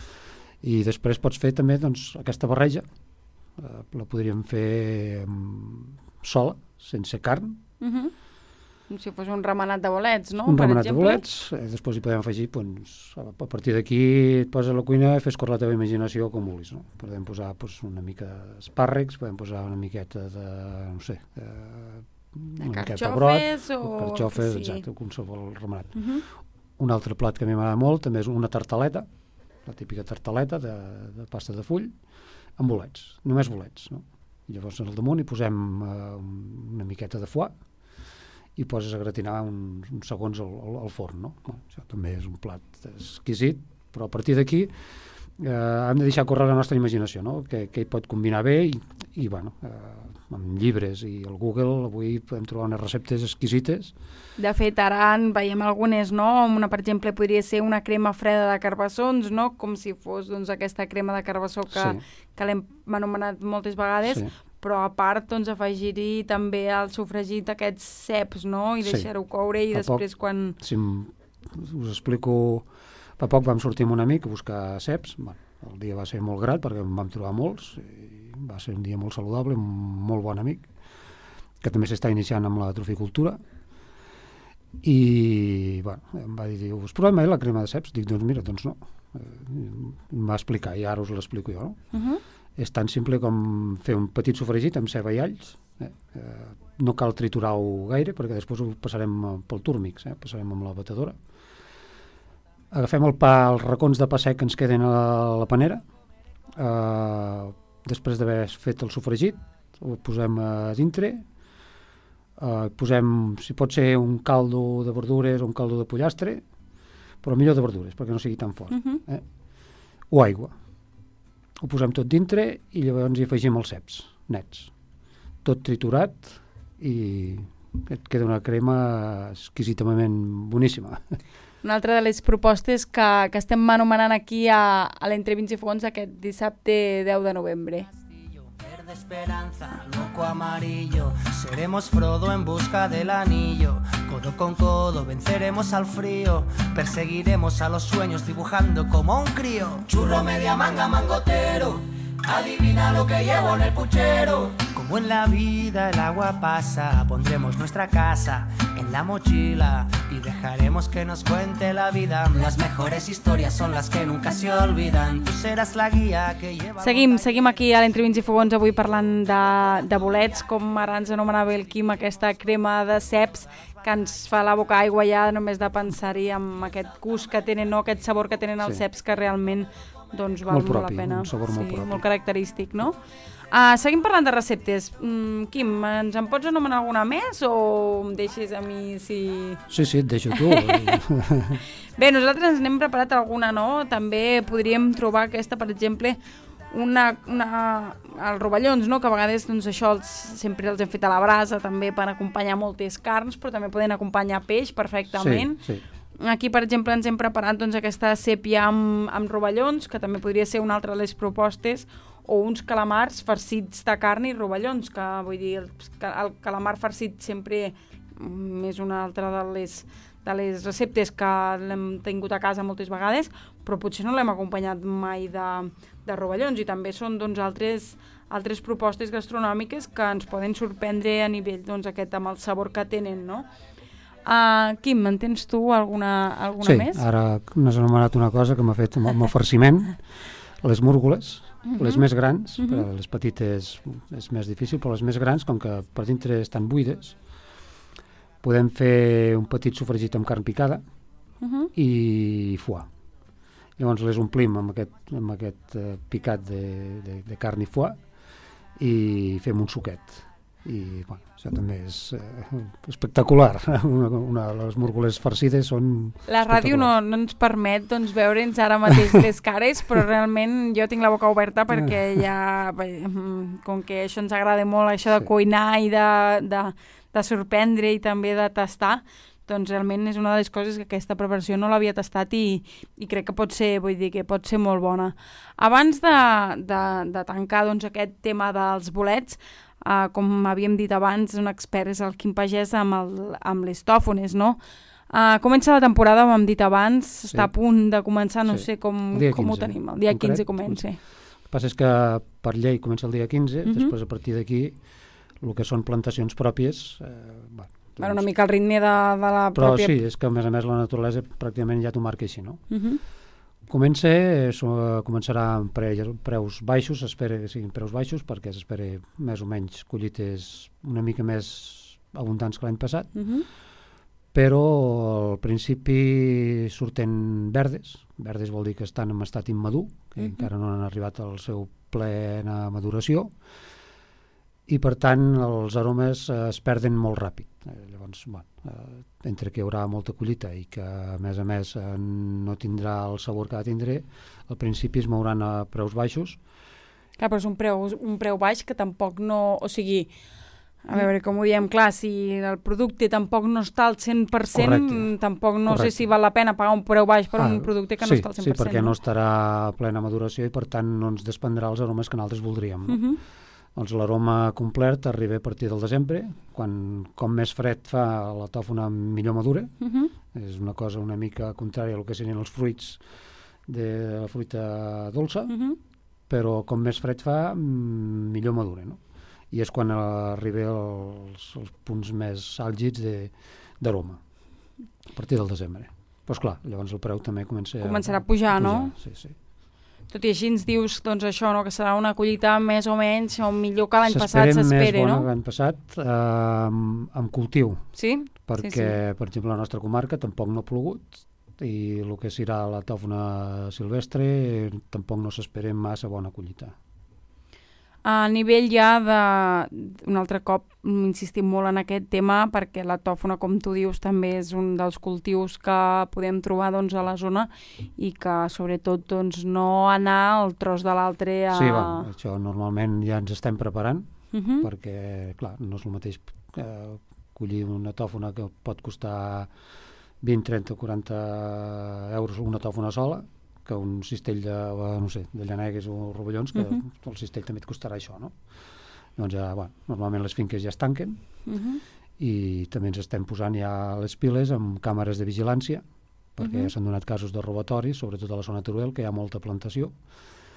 I després pots fer també doncs, aquesta barreja, eh, la podríem fer um, sola, sense carn, Uh-huh. Com si fos un remenat de bolets, no? un Per remenat de exemple. bolets, eh, després hi podem afegir, doncs, a a partir d'aquí et poses a la cuina i fes córrer la teva imaginació com vulguis. No? Podem posar doncs, una mica d'espàrrecs, podem posar una miqueta de, no sé, de, De una miqueta de brot, carxofes o... carxofes, que sí. exacte, qualsevol remenat. Uh-huh. Un altre plat que a mi m'agrada molt també és una tartaleta, la típica tartaleta de, de pasta de full, amb bolets, només bolets. No? I llavors al damunt hi posem eh, una miqueta de foie i poses a gratinar uns, uns segons al, al, al forn. No? Bueno, això també és un plat exquisit, però a partir d'aquí eh, hem de deixar córrer la nostra imaginació, no? que, que hi pot combinar bé i, i bueno, eh, amb llibres i al Google avui podem trobar unes receptes exquisites. De fet, ara en veiem algunes, no? Una, per exemple, podria ser una crema freda de carbassons, no? Com si fos doncs, aquesta crema de carbassó que, Sí. que l'hem anomenat moltes vegades, Sí. però a part doncs, afegir-hi també el sofregit d'aquests ceps, no? I Sí. deixar-ho coure i Fa després poc, quan... Si em, us explico, fa poc vam sortir amb un amic a buscar ceps. Bueno, el dia va ser molt grat perquè en vam trobar molts i va ser un dia molt saludable, un molt bon amic que també s'està iniciant amb la troficultura i bueno, em va dir, us provem mai la crema de ceps? Dic, doncs mira, doncs no. Eh, em va explicar i ara us l'explico jo, no? Uh -huh. És tan simple com fer un petit sofregit amb ceba i alls. Eh? Eh, no cal triturar-ho gaire perquè després ho passarem eh, pel túrmix, eh? Passarem amb la batedora. Agafem el pa, els racons de pa sec que ens queden a la panera. Eh, després d'haver fet el sofregit, ho posem a dintre. Eh, posem, si pot ser, un caldo de verdures o un caldo de pollastre, però millor de verdures perquè no sigui tan fort. Uh -huh. Eh? O aigua. Ho posem tot dintre i llavors hi afegim els ceps nets. Tot triturat i et queda una crema exquisitament boníssima. Una altra de les propostes que, que estem anomenant aquí a, a l'Entre Vins i Fogons aquest dissabte deu de novembre. Verde esperanza, loco amarillo, seremos Frodo en busca del anillo. Codo con codo venceremos al frío, perseguiremos a los sueños dibujando como un crío. Churro media manga mangotero, adivina lo que llevo en el puchero. Con o en la vida el agua pasa. Pondremos nuestra casa en la mochila y dejaremos que nos cuente la vida. Las mejores historias son las que nunca se olvidan. Tú seràs la guia que lleva... Seguim, seguim aquí a l'Entrevins i Fogons, avui parlant de, de bolets, com ara ens anomenava el Quim, aquesta crema de ceps que ens fa la boca aigua ja només de pensar-hi amb aquest gust que tenen, no? Aquest sabor que tenen els Sí. ceps, que realment doncs, val Molt molt, propi, la pena. un sabor molt sí, propi. molt característic, no? Uh, seguim parlant de receptes. Mm, Quim, ens en pots anomenar alguna més o em deixes a mi si... Sí, sí, et deixo tu. Bé, nosaltres ens n'hem preparat alguna, no? També podríem trobar aquesta, per exemple, una, una, els rovellons, no? Que a vegades doncs, això els, sempre els hem fet a la brasa també per acompanyar moltes carns, però també poden acompanyar peix perfectament. Sí, sí. Aquí, per exemple, ens hem preparat doncs, aquesta sèpia amb, amb rovellons, que també podria ser una altra de les propostes, o uns calamars farcits de carn i rovellons, que vull dir, el, el calamar farcit sempre mm, és una altra de les, de les receptes que l'hem tingut a casa moltes vegades, però potser no l'hem acompanyat mai de, de rovellons, i també són doncs, altres, altres propostes gastronòmiques que ens poden sorprendre a nivell doncs, aquest, amb el sabor que tenen, no? Uh, Quim, en tens tu alguna, alguna sí, més? Sí, ara n'has anomenat una cosa que m'ha fet amb el farciment, les múrgoles, uh -huh. les més grans, uh -huh. per les petites és més difícil, però les més grans, com que per dintre estan buides, podem fer un petit sofregit amb carn picada uh -huh. i foie. Llavors les omplim amb aquest, amb aquest uh, picat de, de, de carn i foie i fem un suquet. I bueno, això també és eh, espectacular. Una, una de les múrgoles farcides són La ràdio no, no ens permet doncs, veure'ns ara mateix les cares, però realment jo tinc la boca oberta perquè ja, com que això ens agrada molt, això de Sí. cuinar i de, de, de sorprendre i també de tastar, doncs realment és una de les coses que aquesta preparació no l'havia tastat i, i crec que pot ser, vull dir, que pot ser molt bona. Abans de, de, de tancar doncs, aquest tema dels bolets, Uh, com havíem dit abans, un expert és el Quim Pagès amb, el, amb les tòfones, no? Uh, comença la temporada, ho hem dit abans, sí. Està a punt de començar, no Sí. sé com, El com ho quinze, tenim. El dia concret, quinze comença. El que passa és que per llei comença el dia quinze, uh -huh. després a partir d'aquí el que són plantacions pròpies... Eh, bueno, doncs... Bueno, una mica el ritme de, de la Però pròpia... sí, és que a més a més la naturalesa pràcticament ja t'ho marca així, no? Uh -huh. Comença, eh, començarà amb pre, preus baixos, s'espera que siguin preus baixos perquè s'espera més o menys collites una mica més abundants que l'any passat, Uh -huh. però al principi surten verdes, verdes vol dir que estan en estat immadur, que uh -huh. encara no han arribat al seu plena maduració, i per tant els aromes eh, es perden molt ràpid. Eh, llavors, bueno, eh, entre que hi haurà molta collita i que a més a més eh, no tindrà el sabor que ha de tindre, al principi es mouran a preus baixos. Clar, però és un preu, un preu baix que tampoc no... O sigui, a veure com ho diem, clar, si el producte tampoc no està al cent per cent, Correcte. tampoc no Correcte. sé si val la pena pagar un preu baix per Ah, un producte que sí, no està al cent per cent. Sí, perquè no estarà a plena maduració i per tant no ens desprendrà els aromes que nosaltres voldríem. No? Uh -huh. Doncs l'aroma complet arriba a partir del desembre, quan com més fred fa la tòfona millor madura. Uh -huh. És una cosa una mica contrària al que serien els fruits de la fruita dolça, Uh -huh. però com més fred fa, millor madura, no? I és quan arriba els, els punts més àlgids d'aroma, a partir del desembre. Però esclar, llavors el preu també comença començarà a pujar, a pujar, no? Sí, sí. Tot i així ens dius doncs, això, no? Que serà una collita més o menys, o millor que l'any passat s'espera, no? S'espera més bona que l'any passat, eh, amb, amb cultiu. Sí? Perquè, sí, sí. per exemple, la nostra comarca tampoc no ha plogut, i el que serà la tòfona silvestre tampoc no s'espera massa bona collita. A nivell ja de... Un altre cop insistim molt en aquest tema perquè la tòfona, com tu dius, també és un dels cultius que podem trobar doncs, a la zona i que sobretot doncs, no anar al tros de l'altre a... Sí, bueno, això normalment ja ens estem preparant uh -huh. perquè, clar, no és el mateix eh, collir una tòfona que pot costar vint, trenta, quaranta euros una tòfona sola, que un cistell de, no sé, de llanegues o rovellons, que uh -huh. el cistell també et costarà això, no? Doncs ja, bueno, normalment les finques ja es tanquen uh -huh. i també ens estem posant ja les piles amb càmeres de vigilància, perquè uh -huh. ja s'han donat casos de robatoris, sobretot a la zona Teruel, que hi ha molta plantació,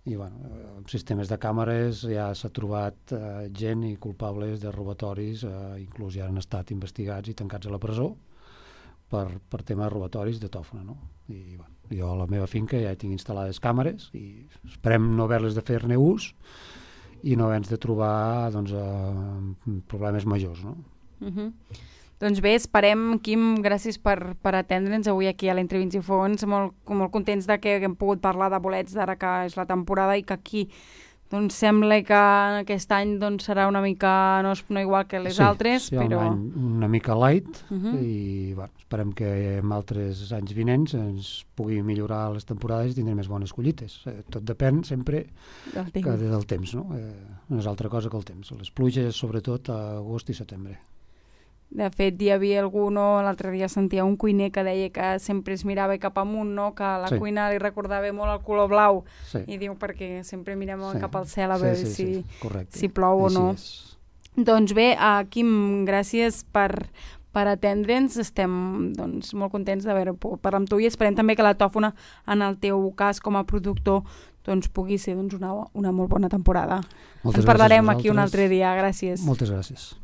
I bueno, amb sistemes de càmeres ja s'ha trobat eh, gent i culpables de robatoris, eh, inclús ja han estat investigats i tancats a la presó per, per temes robatoris de tòfona, no? I bueno, jo a la meva finca ja hi tinc instal·lades càmeres i esperem no haver-les de fer-ne ús i no haver-nos de trobar doncs, eh, problemes majors, no? Uh-huh. Doncs bé, esperem, Quim, gràcies per, per atendre'ns avui aquí a l'Entre Vins i Fogons, molt, molt contents de que haguem pogut parlar de bolets d'ara que és la temporada i que aquí doncs, sembla que aquest any doncs, serà una mica, no, no igual que les sí, altres, sí, però... un any una mica light Uh-huh. i bueno, esperem que en altres anys vinents ens pugui millorar les temporades i tindrem més bones collites. Eh, tot depèn sempre Del que temps. del temps, no? Eh, no és altra cosa que el temps. Les pluges, sobretot a agost i setembre. De fet, hi havia algú, no? L'altre dia sentia un cuiner que deia que sempre es mirava cap amunt, no? Que la Sí. cuina li recordava molt el color blau. Sí. I diu perquè sempre mirem Sí. cap al cel a Sí, veure sí, si, sí, correcte. si plou o Així no. és. Doncs bé, uh, Quim, gràcies per, per atendre'ns. Estem doncs, molt contents d'haver pogut parlar amb tu i esperem també que la tòfona, en el teu cas com a productor, doncs, pugui ser doncs, una, una molt bona temporada. Moltes En parlarem gràcies a aquí un vosaltres. altre dia. Gràcies. Moltes gràcies.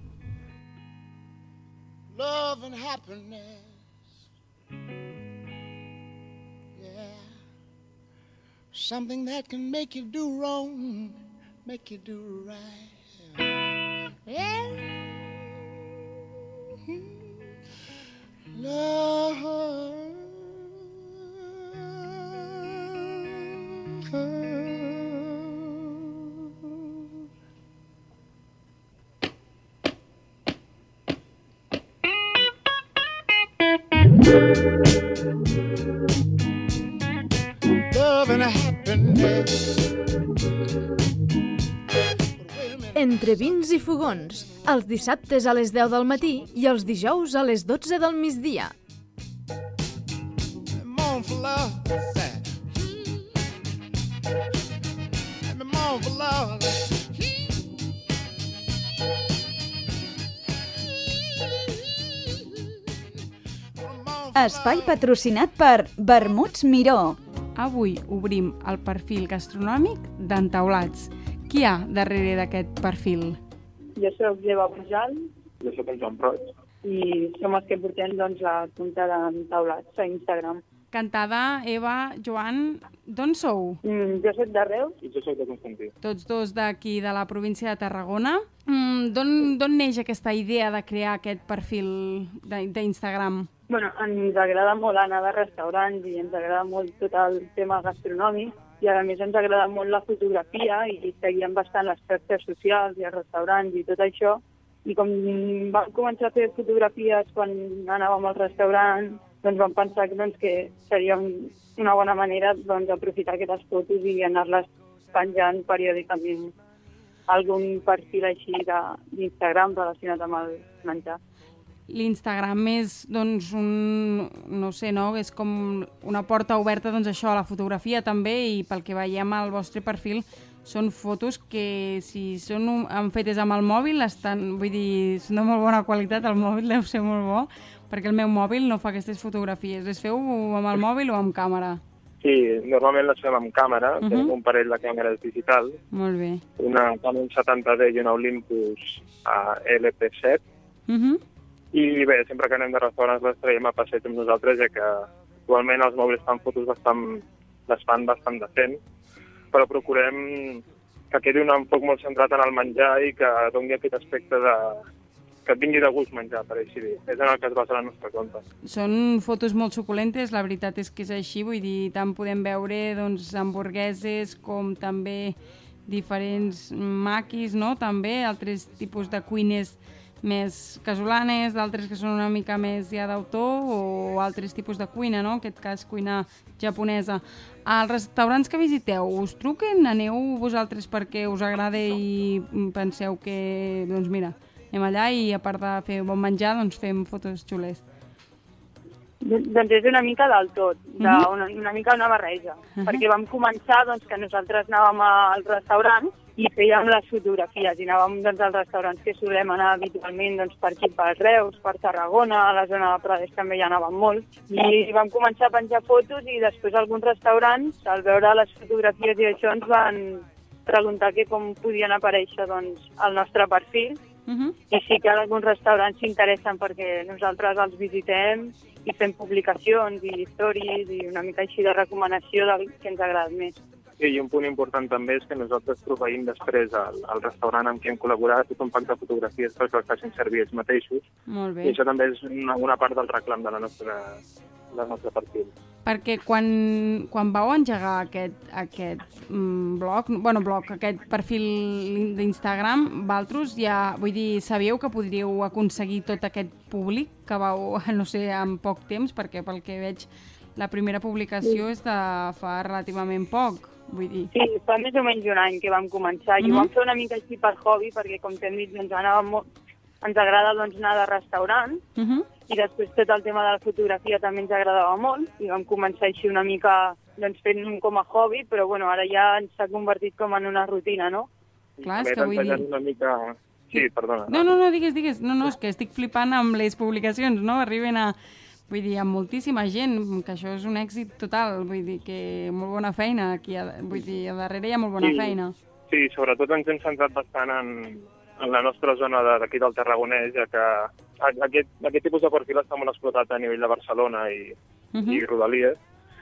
Love and happiness. Yeah. Something that can make you do wrong, make you do right. Yeah. Love. Love and happiness. Entre vins i fogons, els dissabtes a les deu del matí i els dijous a les dotze del migdia. Moan for love. Moan for love. Espai patrocinat per Vermuts Miró. Avui obrim el perfil gastronòmic d'Entaulats. Qui hi ha darrere d'aquest perfil? Jo soc Eva Pujal Jo soc en Joan Roig. i som els que portem doncs, la compte d'Entaulats a Instagram. Cantada, Eva, Joan, d'on sou? Mm, jo soc de Reus. I jo soc de Constantí. Tots dos d'aquí de la província de Tarragona. Mm, D'on d'on neix aquesta idea de crear aquest perfil de- d'Instagram? Bueno, ens agrada molt anar de restaurants i ens agrada molt tot el tema gastronòmic i a més ens agrada molt la fotografia i seguíem bastant les xarxes socials i els restaurants i tot això. I com vam començar a fer fotografies quan anàvem al restaurant, doncs vam pensar que, doncs, que seria un- una bona manera doncs, aprofitar aquestes fotos i anar-les penjant periòdicament a algun perfil així de- d'Instagram relacionat amb el menjar. L'Instagram és, doncs, un, no sé, no? És com una porta oberta, doncs, això, a la fotografia també, i pel que veiem al vostre perfil són fotos que, si són un, han fetes amb el mòbil, estan, vull dir, són de molt bona qualitat, el mòbil deu ser molt bo, perquè el meu mòbil no fa aquestes fotografies. Les feu amb el mòbil o amb càmera? Sí, normalment les fem amb càmera, Uh-huh. tenim un parell de càmeres digitals, Molt bé. una Canon setanta D i una Olympus a L P set, Uh-huh. i bé, sempre que anem de restaurants les traiem a passeig amb nosaltres, ja que actualment els mòbils fan fotos bastant, les fan bastant decent, però procurem que quedi un enfoc molt centrat en el menjar i que doni aquest aspecte de que et vingui de gust menjar, per així dir. És en el que es basa la nostra compte. Són fotos molt suculentes, la veritat és que és així, vull dir, tant podem veure doncs, hamburgueses com també diferents maquis, no? També altres tipus de cuines més casolanes, d'altres que són una mica més ja d'autor, o altres tipus de cuina, no? En aquest cas, cuina japonesa. Als restaurants que visiteu, us truquen? Aneu vosaltres perquè us agrada i penseu que, doncs mira, anem allà i a part de fer bon menjar, doncs fem fotos xules. Doncs és una mica del tot, de Mhm. una, una mica una barreja, Mhm. perquè vam començar doncs, que nosaltres anàvem als restaurants i fèiem les fotografies i anàvem doncs, als restaurants que solem anar habitualment doncs, per aquí, per Reus, per Tarragona, a la zona de Prades també hi anàvem molt. I vam començar a penjar fotos i després alguns restaurants, al veure les fotografies i això, ens van preguntar que com podien aparèixer doncs, al nostre perfil. Uh-huh. I sí que alguns restaurants s'interessen perquè nosaltres els visitem i fem publicacions i stories i una mica així de recomanació del que ens agrada més. Sí, i un punt important també és que nosaltres proveïm després al, al restaurant amb qui hem col·laborat tot un pack de fotografies perquè els facin servir ells mateixos. Molt bé. I això també és una, una part del reclam de la nostra, del nostre perfil. Perquè quan, quan vau engegar aquest, aquest mm, blog, bueno, blog, aquest perfil d'Instagram, vosaltres ja, vull dir, sabíeu que podríeu aconseguir tot aquest públic que vau, no sé, en poc temps, perquè pel que veig la primera publicació és de fa relativament poc, vull dir. Sí, fa més o menys un any que vam començar i mm-hmm. ho vam fer una mica així per hobby, perquè com t'hem dit, doncs, anàvem molt... ens agrada doncs, anar de restaurant uh-huh. i després tot el tema de la fotografia també ens agradava molt i vam començar així una mica doncs, fent com a hobby, però bueno, ara ja ens s'ha convertit com en una rutina, no? Clar, és que vull dir... Una mica... Sí, perdona. No, no, no, digues, digues. No, no, és que estic flipant amb les publicacions, no? Arriben a... Vull dir, amb moltíssima gent, que això és un èxit total, vull dir que molt bona feina, aquí, vull dir, a darrere hi ha molt bona sí, feina. Sí, sobretot ens hem centrat bastant en, en la nostra zona d'aquí del Tarragonès, ja que aquest, aquest tipus de perfil està molt explotat a nivell de Barcelona i, uh-huh. i Rodalies,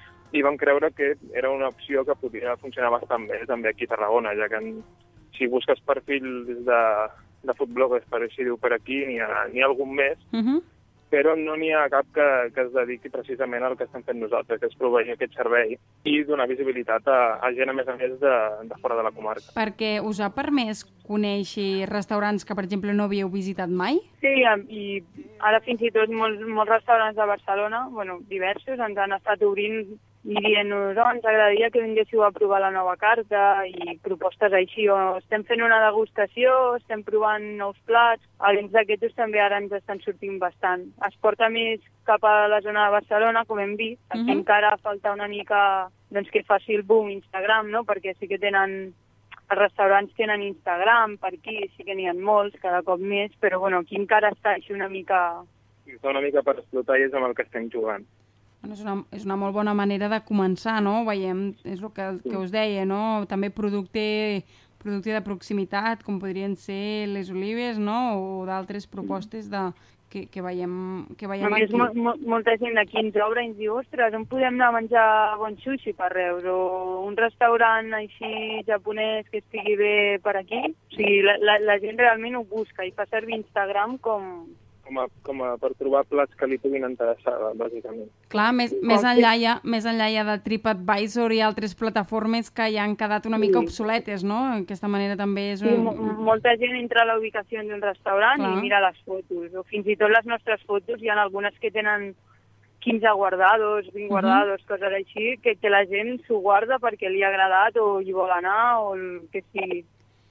i vam creure que era una opció que podia funcionar bastant bé també aquí a Tarragona, ja que en, si busques perfils de, de food bloggers, per així diu, per aquí, n'hi ha, n'hi ha algun més, uh-huh. però no n'hi ha cap que, que es dediqui precisament al que estem fent nosaltres, que és proveir aquest servei i donar visibilitat a, a gent, a més a més, de, de fora de la comarca. Perquè us ha permès conèixer restaurants que, per exemple, no havíeu visitat mai? Sí, i ara fins i tot molts, molts restaurants de Barcelona, bueno, diversos, ens han estat obrint i dient-nos, oh, ens agradaria que vinguéssiu a provar la nova carta i propostes així, o estem fent una degustació, estem provant nous plats. A dins d'aquests també ara ens estan sortint bastant. Es porta més cap a la zona de Barcelona, com hem vist. Aquí uh-huh. encara falta una mica doncs, que faci el boom Instagram, no? Perquè sí que tenen... Els restaurants tenen Instagram, per aquí sí que n'hi ha molts, cada cop més, però bueno, aquí encara està així una mica... Està una mica per explotar i és amb el que estem jugant. Bueno, és, una, és una molt bona manera de començar, no? Veiem, és el que, que us deia, no? També producte, producte de proximitat, com podrien ser les olives, no? O d'altres propostes de, que, que veiem, que veiem aquí. Mo, mo, molta gent d'aquí ens obre i ens diu, ostres, on podem anar a menjar bon sushi per Reus? O un restaurant així japonès que estigui bé per aquí? O sigui, la, la, la gent realment ho busca i fa servir Instagram com... Com a, com a per trobar plats que li puguin interessar, bàsicament. Clar, més, més, enllà hi ha, més enllà hi ha de TripAdvisor i altres plataformes que ja han quedat una mica sí. obsoletes, no? D'aquesta manera també és... Un... Sí, molta gent entra a la ubicació d'un restaurant Clar. I mira les fotos, o fins i tot les nostres fotos, hi ha algunes que tenen quinze guardados, vint uh-huh. guardados, coses així, que, que la gent s'ho guarda perquè li ha agradat o hi vol anar o el que sigui.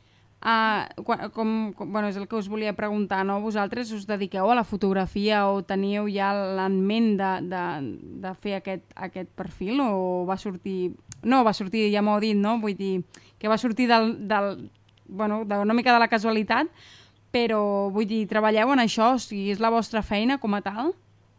Uh, com, com, bueno, és el que us volia preguntar, no? Vosaltres us dediqueu a la fotografia o teníeu ja en ment de, de, de fer aquest, aquest perfil o va sortir... No, va sortir, ja m'ho heu dit, no? Vull dir, que va sortir del, del, bueno, una mica de la casualitat, però vull dir, treballeu en això? O sigui, és la vostra feina com a tal?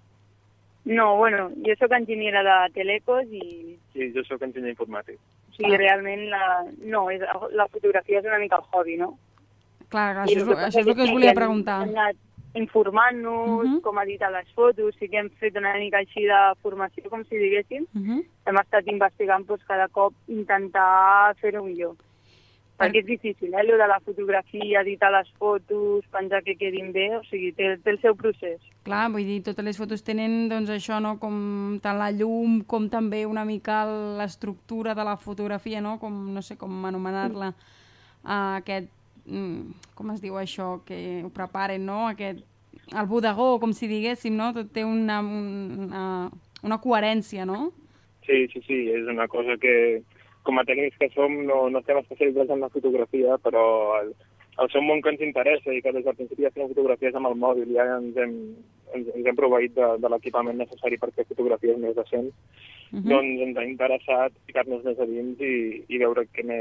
No, bueno, jo sóc enginyera de telecos i... Sí, jo sóc enginyer informàtic. Sí, ah. realment la... no, és, la fotografia és una mica el hobby, no? Clar, això, és, això és el que us volia preguntar. Hem anat informant-nos, uh-huh. com editar les fotos, sí que hem fet una mica així de formació, com si diguéssim. Uh-huh. Hem estat investigant doncs, cada cop intentar fer-ho millor. Perquè és difícil, eh, allò de la fotografia, editar les fotos, penjar que quedin bé, o sigui, té, té el seu procés. Clar, vull dir, totes les fotos tenen, doncs, això, no?, com tant la llum, com també una mica l'estructura de la fotografia, no?, com, no sé com anomenar-la, uh, aquest, com es diu això, que ho preparen, no?, aquest, el bodegó, com si diguéssim, no?, tot té una, una, una coherència, no? Sí, sí, sí, és una cosa que... Com a tècnics que som, no, no estem especialitzats en la fotografia, però el, el seu món que ens interessa i que des del principi ja fem fotografies amb el mòbil, ja ens hem, ens, ens hem proveït de, de l'equipament necessari per fer fotografies més decents, uh-huh. doncs ens ha interessat ficar-nos més a dins i, i veure què més,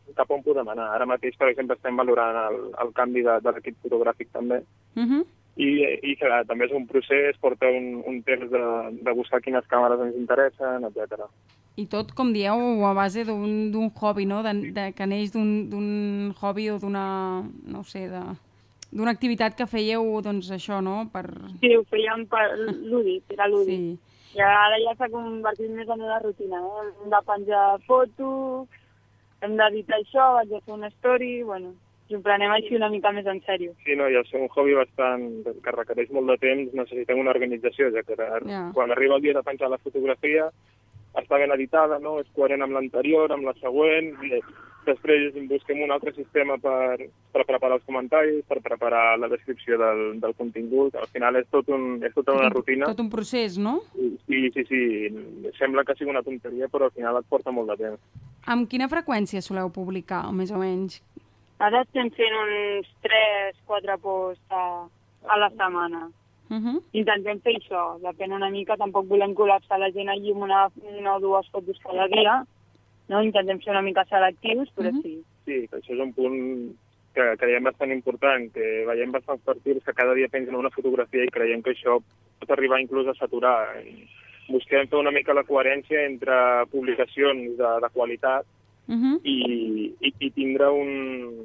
cap on podem anar. Ara mateix, per exemple, estem valorant el, el canvi de, de l'equip fotogràfic també, Uh -huh. i, i que també és un procés, porta un, un temps de, de buscar quines càmeres ens interessen, etcètera. I tot, com dieu, a base d'un hobby, no? De, de, que neix d'un hobby o d'una, no sé, de... d'una activitat que fèieu, doncs, això, no? Per... Sí, ho fèiem per lúdic, era lúdic. Sí. I ara ja s'ha convertit més en una rutina, eh? Hem de penjar fotos, hem d'editar això, vaig a fer una story, bueno, ens ho prenem així una mica més en sèrio. Sí, no, i és un hobby bastant que requereix molt de temps, necessitem una organització, ja que Ja. quan arriba el dia de penjar la fotografia està ben editada, no? És coherent amb l'anterior, amb la següent, i després busquem un altre sistema per, per preparar els comentaris, per preparar la descripció del, del contingut. Al final és, tot un, és tota una rutina. Tot un procés, no? Sí, sí, sí. Sembla que sigui una tonteria, però al final et porta molt de temps. Amb quina freqüència soleu publicar, més o menys? Ara estem fent uns tres quatre posts a, a la setmana. Uh -huh. Intentem fer això, depèn una mica, tampoc volem col·lapsar la gent allí amb una, una o dues fotos cada dia, no? Intentem ser una mica selectius, però uh -huh. sí. Sí, això és un punt que creiem bastant important, que veiem bastants perfils que cada dia pengen una fotografia i creiem que això pot arribar inclús a saturar. Busquem fer una mica la coherència entre publicacions de, de qualitat uh -huh. i, i, i tindre un,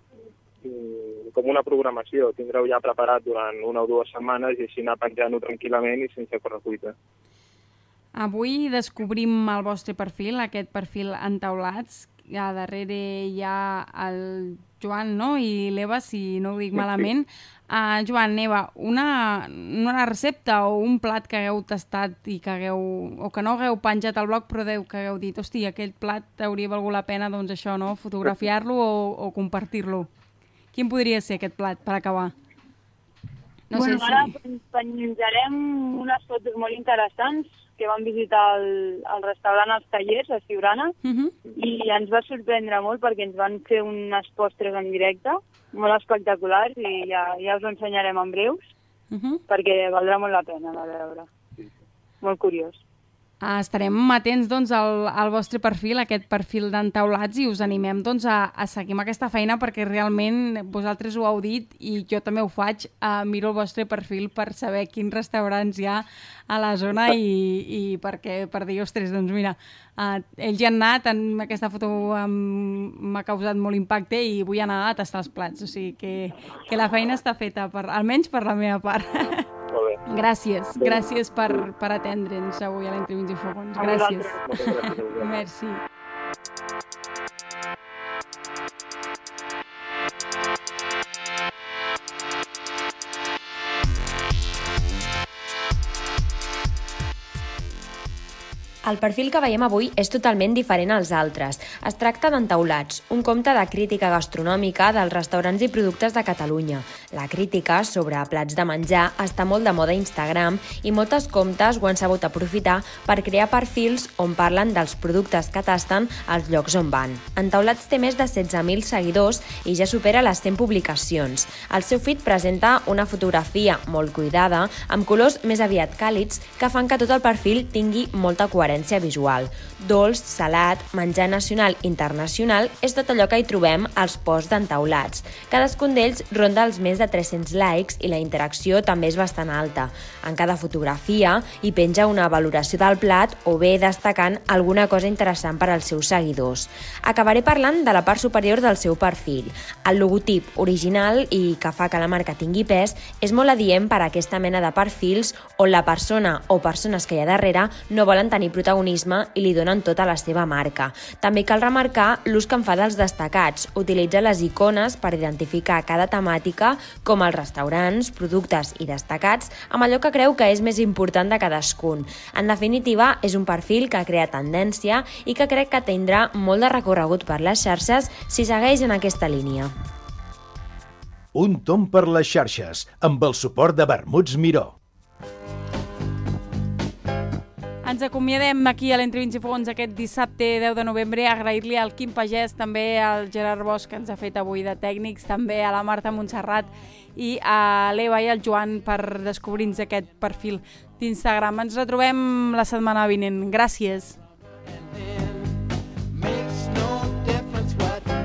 com una programació, tindreu ja preparat durant una o dues setmanes i així anar penjant-ho tranquil·lament i sense correcuita. Avui descobrim el vostre perfil, aquest perfil Entaulats. A darrere hi ha el Joan, no? I l'Eva, si no ho dic malament. Uh, Joan, Eva, una, una recepta o un plat que hagueu tastat i que hagueu, o que no hagueu penjat al blog, però deu, que hagueu dit, hosti, aquest plat hauria valgut la pena, doncs això, no? Fotografiar-lo o, o compartir-lo. Quin podria ser aquest plat, per acabar? No bueno, sé ara si... penjarem unes fotos molt interessants que vam visitar el, el restaurant Els Tallers, a Siurana, uh -huh. i ens va sorprendre molt perquè ens van fer unes postres en directe, molt espectaculars, i ja, ja us ho ensenyarem en breus, uh -huh. perquè valdrà molt la pena de veure. Molt curiós. Uh, estarem atents doncs, al, al vostre perfil, aquest perfil d'Entaulats, i us animem doncs, a, a seguir amb aquesta feina perquè realment vosaltres ho heu dit i jo també ho faig, uh, miro el vostre perfil per saber quins restaurants hi ha a la zona i, i perquè, per dir, ostres, doncs mira, uh, ells hi han anat, en aquesta foto m'ha causat molt impacte i vull anar a tastar els plats, o sigui que, que la feina està feta, per, almenys per la meva part. Molt bé. Gràcies, gràcies per, per atendre'ns avui a l'Entre Vins i Fogons. Gràcies. Merci. El perfil que veiem avui és totalment diferent als altres. Es tracta d'Entaulats, un compte de crítica gastronòmica dels restaurants i productes de Catalunya. La crítica sobre plats de menjar està molt de moda a Instagram i moltes comptes ho han sabut aprofitar per crear perfils on parlen dels productes que tasten als llocs on van. Entaulats té més de setze mil seguidors i ja supera les cent publicacions. El seu feed presenta una fotografia molt cuidada, amb colors més aviat càlids, que fan que tot el perfil tingui molta coherència visual. Dolç, salat, menjar nacional i internacional és tot allò que hi trobem als posts d'Entaulats. Cadascun d'ells ronda els més de tres-cents likes i la interacció també és bastant alta. En cada fotografia hi penja una valoració del plat o bé destacant alguna cosa interessant per als seus seguidors. Acabaré parlant de la part superior del seu perfil. El logotip original i que fa que la marca tingui pes és molt adient per a aquesta mena de perfils on la persona o persones que hi ha darrere no volen tenir protagonisme i li donen tota la seva marca. També cal remarcar l'ús que en fa dels destacats. Utilitza les icones per identificar cada temàtica, com els restaurants, productes i destacats, amb allò que creu que és més important de cadascun. En definitiva, és un perfil que crea tendència i que crec que tindrà molt de recorregut per les xarxes si segueix en aquesta línia. Un tomb per les xarxes, amb el suport de Vermuts Miró. Ens acomiadem aquí a l'Entre Vins i Fogons aquest dissabte deu de novembre. Agrair-li al Quim Pagès, també al Gerard Bosch, que ens ha fet avui de tècnics, també a la Marta Montserrat i a l'Eva i al Joan per descobrir-nos aquest perfil d'Instagram. Ens retrobem la setmana vinent. Gràcies. Makes no difference what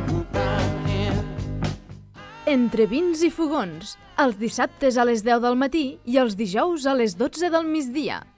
Entre vins i fogons, els dissabtes a les deu del matí i els dijous a les dotze del migdia.